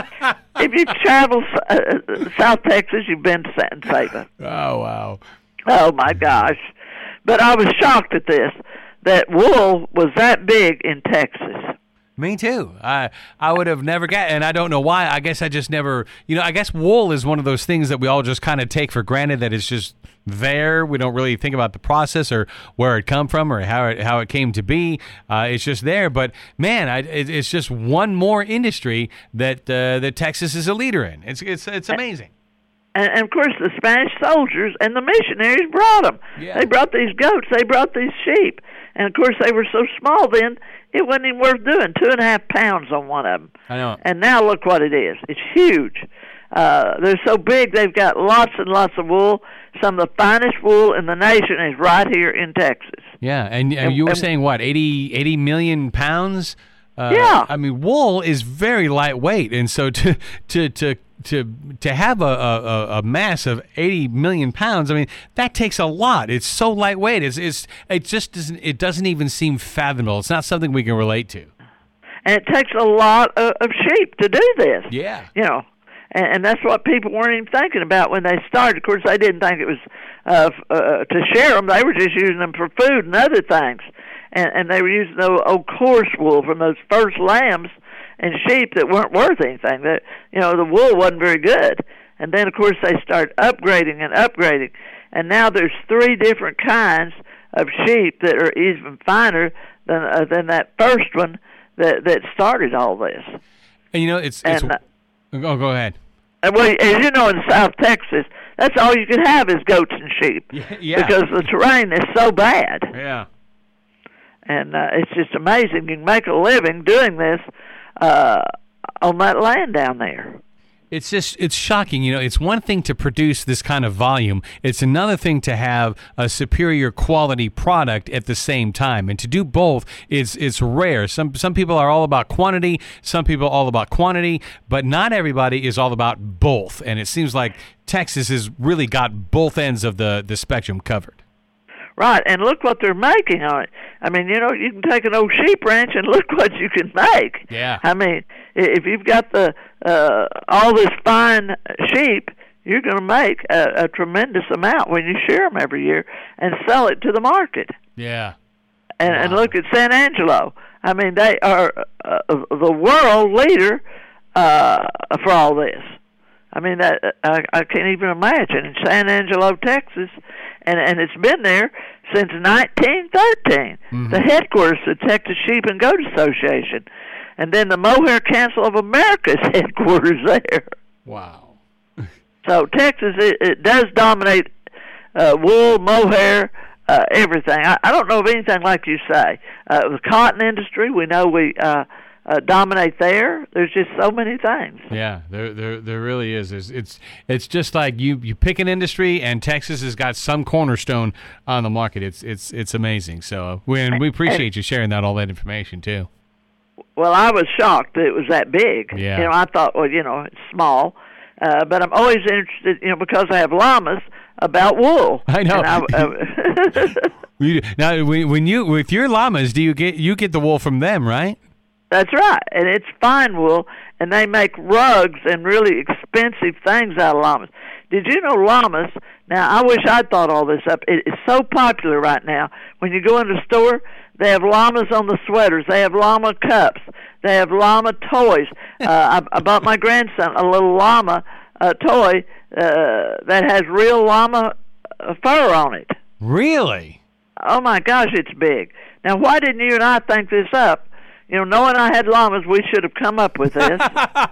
If you've traveled uh, South Texas, you've been to San Saba. Oh, wow. Oh, my gosh. But I was shocked at this, that wool was that big in Texas. Me too. I I would have never got, and I don't know why. I guess I just never, you know, I guess wool is one of those things that we all just kind of take for granted that it's just there. We don't really think about the process or where it come from or how it how it came to be. Uh, it's just there. But man, I, it, it's just one more industry that uh, that Texas is a leader in. It's it's it's amazing. And, and of course, the Spanish soldiers and the missionaries brought them. Yeah. They brought these goats. They brought these sheep. And of course, they were so small then. It wasn't even worth doing. Two and a half pounds on one of them. I know. And now look what it is. It's huge. Uh, they're so big, they've got lots and lots of wool. Some of the finest wool in the nation is right here in Texas. Yeah, and, and you were and, saying, what, eighty, eighty million pounds? Uh, yeah. I mean, wool is very lightweight. And so to to to to to have a, a, a mass of eighty million pounds, I mean, that takes a lot. It's so lightweight. It's, it's it just doesn't it doesn't even seem fathomable. It's not something we can relate to. And it takes a lot of, of sheep to do this. Yeah. You know, and, and that's what people weren't even thinking about when they started. Of course, they didn't think it was uh, uh, to share them. They were just using them for food and other things. And, and they were using the old coarse wool from those first lambs and sheep that weren't worth anything. That, you know, the wool wasn't very good. And then, of course, they started upgrading and upgrading. And now there's three different kinds of sheep that are even finer than uh, than that first one that that started all this. And, you know, it's... it's and, uh, oh, go ahead. And, well, as you know, in South Texas, that's all you can have is goats and sheep. Yeah. yeah. Because the terrain is so bad. Yeah. And uh, it's just amazing. You can make a living doing this uh, on that land down there. It's just, it's shocking. You know, it's one thing to produce this kind of volume. It's another thing to have a superior quality product at the same time. And to do both, it's, it's rare. Some, some people are all about quantity. Some people are all about quantity. But not everybody is all about both. And it seems like Texas has really got both ends of the, the spectrum covered. Right, and look what they're making on it. I mean, you know, you can take an old sheep ranch and look what you can make. Yeah. I mean, if you've got the uh, all this fine sheep, you're going to make a, a tremendous amount when you shear them every year and sell it to the market. Yeah. And, wow. and look at San Angelo. I mean, they are uh, the world leader uh, for all this. I mean, that I, I can't even imagine in San Angelo, Texas. And and it's been there since nineteen thirteen, mm-hmm. the headquarters of the Texas Sheep and Goat Association. And then the Mohair Council of America's headquarters there. Wow. So Texas, it, it does dominate uh, wool, mohair, uh, everything. I, I don't know of anything like you say. Uh, the cotton industry, we know we uh, uh, dominate there. There's just so many things. Yeah, there there there really is. It's it's, it's just like you, you pick an industry, and Texas has got some cornerstone on the market. It's it's it's amazing. So we and we appreciate you sharing that all that information too. Well, I was shocked that it was that big. Yeah. You know, I thought, well, you know, it's small. Uh, but I'm always interested, you know, because I have llamas, about wool. I know. And I, uh, you, now, when you with your llamas, do you get you get the wool from them, right? That's right, and it's fine wool, and they make rugs and really expensive things out of llamas. Did you know llamas? Now, I wish I'd thought all this up. It, it's so popular right now. When you go in the store, they have llamas on the sweaters. They have llama cups. They have llama toys. Uh, I, I bought my grandson a little llama uh, toy uh, that has real llama uh, fur on it. Really? Oh, my gosh, it's big. Now, why didn't you and I think this up? You know, knowing I had llamas, we should have come up with this.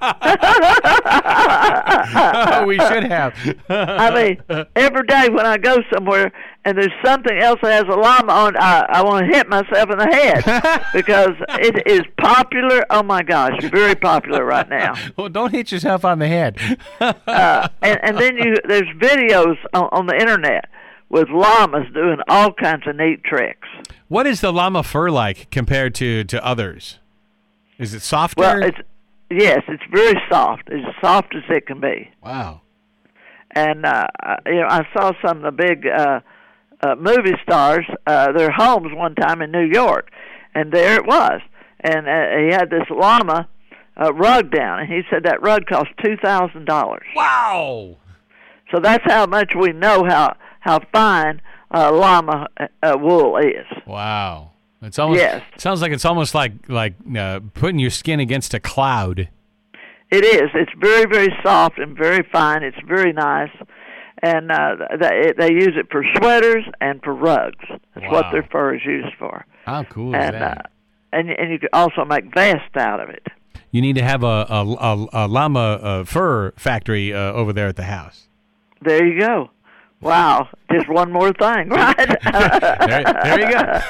Oh, we should have. I mean, every day when I go somewhere and there's something else that has a llama on, I, I want to hit myself in the head because it is popular. Oh, my gosh, very popular right now. Well, don't hit yourself on the head. uh, and, and then you there's videos on, on the Internet with llamas doing all kinds of neat tricks. What is the llama fur like compared to, to others? Is it softer? Well, it's yes, it's very soft, as soft as it can be. Wow. And uh, you know, I saw some of the big uh, uh, movie stars, uh, their homes one time in New York, and there it was. And uh, he had this llama uh, rug down, and he said that rug cost two thousand dollars. Wow. So that's how much we know how how fine uh, llama uh, wool is. Wow. It's almost yes. sounds like it's almost like like uh, putting your skin against a cloud. It is. It's very, very soft and very fine. It's very nice, and uh, they they use it for sweaters and for rugs. That's Wow. what their fur is used for. How cool is and, that? Uh, and and you can also make vests out of it. You need to have a a, a, a llama uh, fur factory uh, over there at the house. There you go. Wow, just one more thing, right? there, there you go.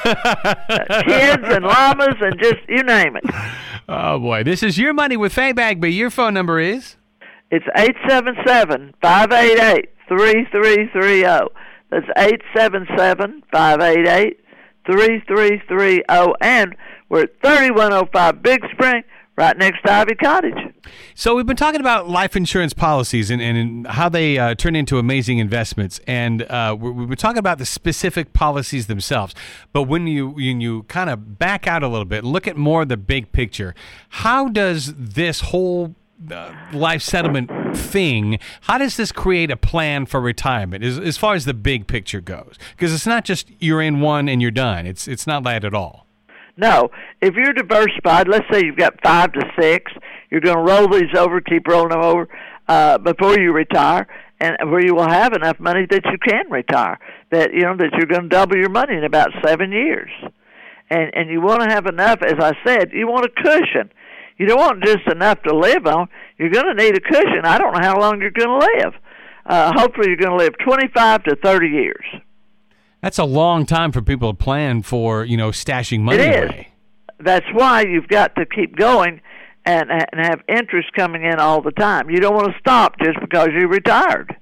Kids and llamas and just, you name it. Oh, boy. This is Your Money with Faye Bagby. Your phone number is? It's eight seven seven, five eight eight, three three three zero. That's eight seven seven, five eight eight, three three three zero. And we're at thirty-one oh five Big Spring, right next to Ivy Cottage. So we've been talking about life insurance policies and, and how they uh, turn into amazing investments, and uh, we've been talking about the specific policies themselves. But when you when you kind of back out a little bit, look at more of the big picture, how does this whole uh, life settlement thing, how does this create a plan for retirement as, as far as the big picture goes? Because it's not just you're in one and you're done. It's it's not that at all. No, if you're diversified, let's say you've got five to six, you're going to roll these over, keep rolling them over uh, before you retire, and where you will have enough money that you can retire, that you know that you're going to double your money in about seven years, and and you want to have enough. As I said, you want a cushion. You don't want just enough to live on. You're going to need a cushion. I don't know how long you're going to live. Uh, hopefully, you're going to live twenty-five to thirty years. That's a long time for people to plan for, you know, stashing money it is. away. That's why you've got to keep going and, and have interest coming in all the time. You don't want to stop just because you retired.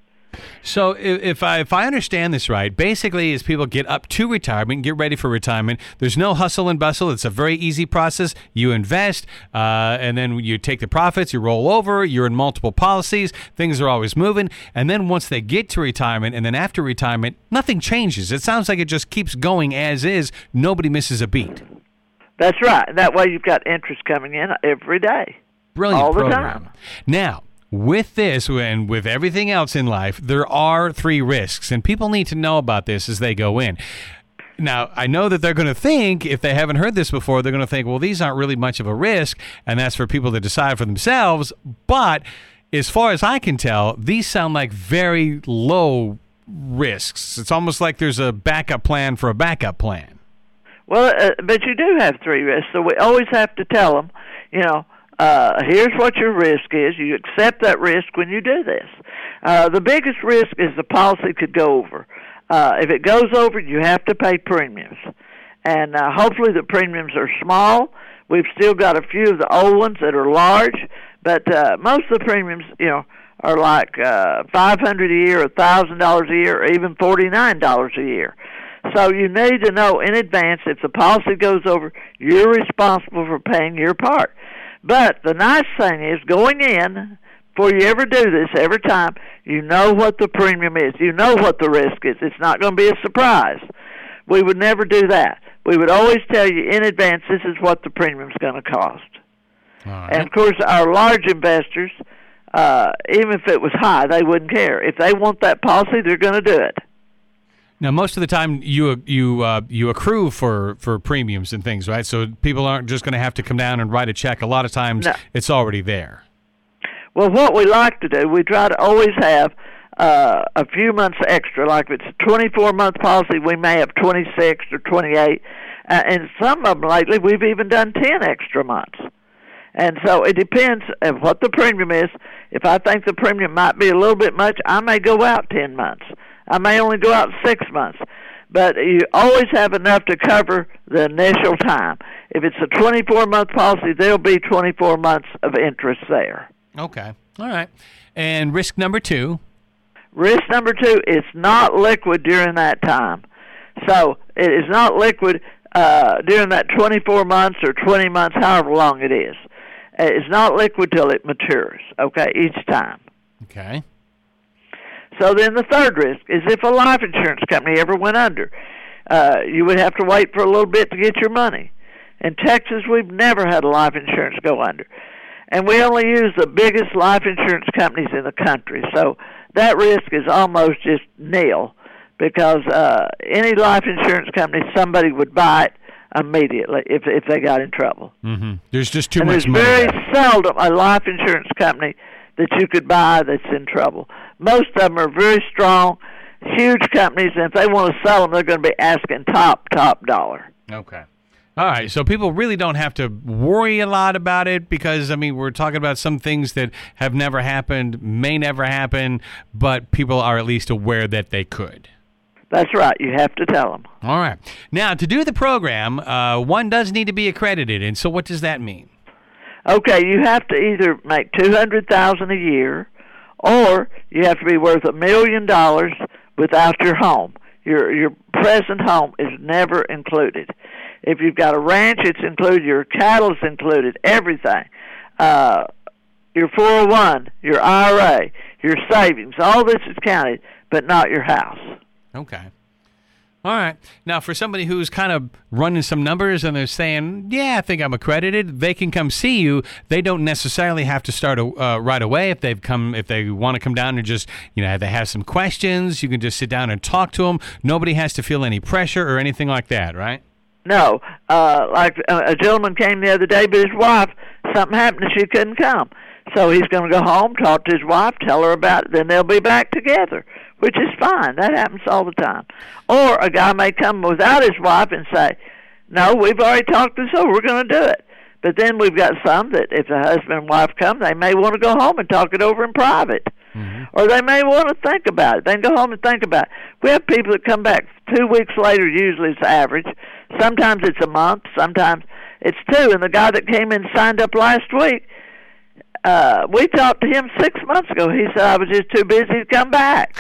So if, if I if I understand this right, basically as people get up to retirement, get ready for retirement, there's no hustle and bustle. It's a very easy process. You invest, uh, and then you take the profits, you roll over, you're in multiple policies, things are always moving, and then once they get to retirement, and then after retirement, nothing changes. It sounds like it just keeps going as is. Nobody misses a beat. That's right. That way you've got interest coming in every day. Brilliant all the program. time. Now, with this and with everything else in life, there are three risks, and people need to know about this as they go in. Now, I know that they're going to think, if they haven't heard this before, they're going to think, well, these aren't really much of a risk, and that's for people to decide for themselves. But as far as I can tell, these sound like very low risks. It's almost like there's a backup plan for a backup plan. Well, uh, but you do have three risks, so we always have to tell them, you know, Uh, here's what your risk is. You accept that risk when you do this. Uh, the biggest risk is the policy could go over. Uh, if it goes over, you have to pay premiums. And uh, hopefully the premiums are small. We've still got a few of the old ones that are large, but uh, most of the premiums, you know, are like uh, five hundred dollars a year, one thousand dollars a year, or even forty-nine dollars a year. So you need to know in advance if the policy goes over, you're responsible for paying your part. But the nice thing is going in, before you ever do this, every time, you know what the premium is. You know what the risk is. It's not going to be a surprise. We would never do that. We would always tell you in advance, this is what the premium's going to cost. All right. And, of course, our large investors, uh, even if it was high, they wouldn't care. If they want that policy, they're going to do it. Now, most of the time, you you uh, you accrue for, for premiums and things, right? So people aren't just going to have to come down and write a check. A lot of times, No. it's already there. Well, what we like to do, we try to always have uh, a few months extra. Like if it's a twenty-four month policy, we may have twenty-six or twenty-eight. Uh, and some of them lately, we've even done ten extra months. And so it depends on what the premium is. If I think the premium might be a little bit much, I may go out ten months. I may only go out six months. But you always have enough to cover the initial time. If it's a twenty-four month policy, there'll be twenty-four months of interest there. Okay. All right. And risk number two? Risk number two, it's not liquid during that time. So it is not liquid uh, during that twenty-four months or twenty months, however long it is. It's not liquid till it matures, okay, each time. Okay. So then the third risk is if a life insurance company ever went under, uh, you would have to wait for a little bit to get your money. In Texas, we've never had a life insurance go under. And we only use the biggest life insurance companies in the country. So that risk is almost just nil because uh, any life insurance company, somebody would buy it immediately if if they got in trouble. Mm-hmm. There's just too and much there's money. very there. seldom a life insurance company that you could buy that's in trouble. Most of them are very strong, huge companies, and if they want to sell them, they're going to be asking top, top dollar. Okay. All right, so people really don't have to worry a lot about it because, I mean, we're talking about some things that have never happened, may never happen, but people are at least aware that they could. That's right. You have to tell them. All right. Now, to do the program, uh, one does need to be accredited, and so what does that mean? Okay, you have to either make two hundred thousand dollars a year or you have to be worth a million dollars without your home. Your your present home is never included. If you've got a ranch, it's included. Your cattle's included. Everything. Uh, your four oh one, your I R A, your savings, all this is counted, but not your house. Okay. All right. Now, for somebody who's kind of running some numbers and they're saying, yeah, I think I'm accredited, they can come see you. They don't necessarily have to start uh, right away. If they've come, if they want to come down and just, you know, if they have some questions, you can just sit down and talk to them. Nobody has to feel any pressure or anything like that, right? No. Uh, like uh, a gentleman came the other day, but his wife, something happened and she couldn't come. So he's going to go home, talk to his wife, tell her about it, then they'll be back together, which is fine. That happens all the time. Or a guy may come without his wife and say, no, we've already talked this over, we're going to do it. But then we've got some that if the husband and wife come, they may want to go home and talk it over in private. Mm-hmm. Or they may want to think about it. They can go home and think about it. We have people that come back two weeks later, usually it's average. Sometimes it's a month, sometimes it's two. And the guy that came in and signed up last week, Uh, we talked to him six months ago. He said I was just too busy to come back.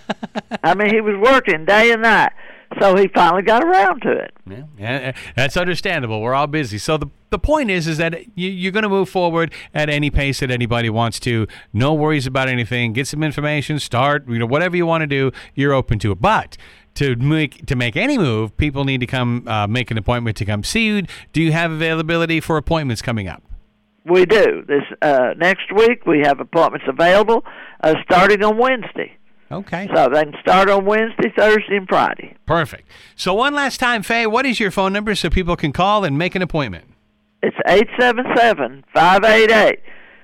I mean, he was working day and night. So he finally got around to it. Yeah, yeah, that's understandable. We're all busy. So the the point is, is that you, you're going to move forward at any pace that anybody wants to. No worries about anything. Get some information. Start. You know, whatever you want to do, you're open to it. But to make to make any move, people need to come uh, make an appointment to come see you. Do you have availability for appointments coming up? We do. This uh, next week we have appointments available uh, starting on Wednesday. Okay. So they can start on Wednesday, Thursday, and Friday. Perfect. So one last time, Faye, what is your phone number so people can call and make an appointment? It's eight seven seven, five eight eight,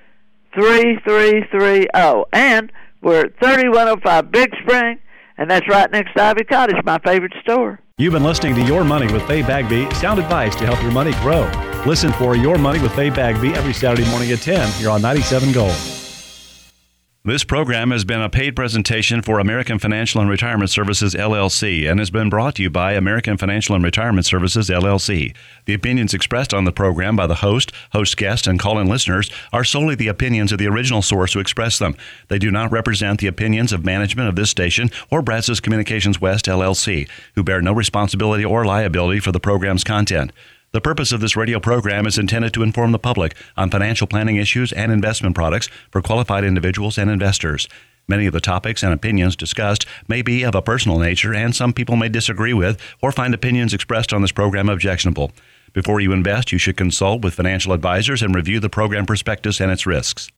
three three three zero. And we're at thirty-one oh five Big Spring, and that's right next to Ivy Cottage, my favorite store. You've been listening to Your Money with Faye Bagby, sound advice to help your money grow. Listen for Your Money with Faye Bagby every Saturday morning at ten here on ninety-seven Gold. This program has been a paid presentation for American Financial and Retirement Services, L L C, and has been brought to you by American Financial and Retirement Services, L L C. The opinions expressed on the program by the host, host guests, and call-in listeners are solely the opinions of the original source who expressed them. They do not represent the opinions of management of this station or Brazos Communications West, L L C, who bear no responsibility or liability for the program's content. The purpose of this radio program is intended to inform the public on financial planning issues and investment products for qualified individuals and investors. Many of the topics and opinions discussed may be of a personal nature, and some people may disagree with or find opinions expressed on this program objectionable. Before you invest, you should consult with financial advisors and review the program prospectus and its risks.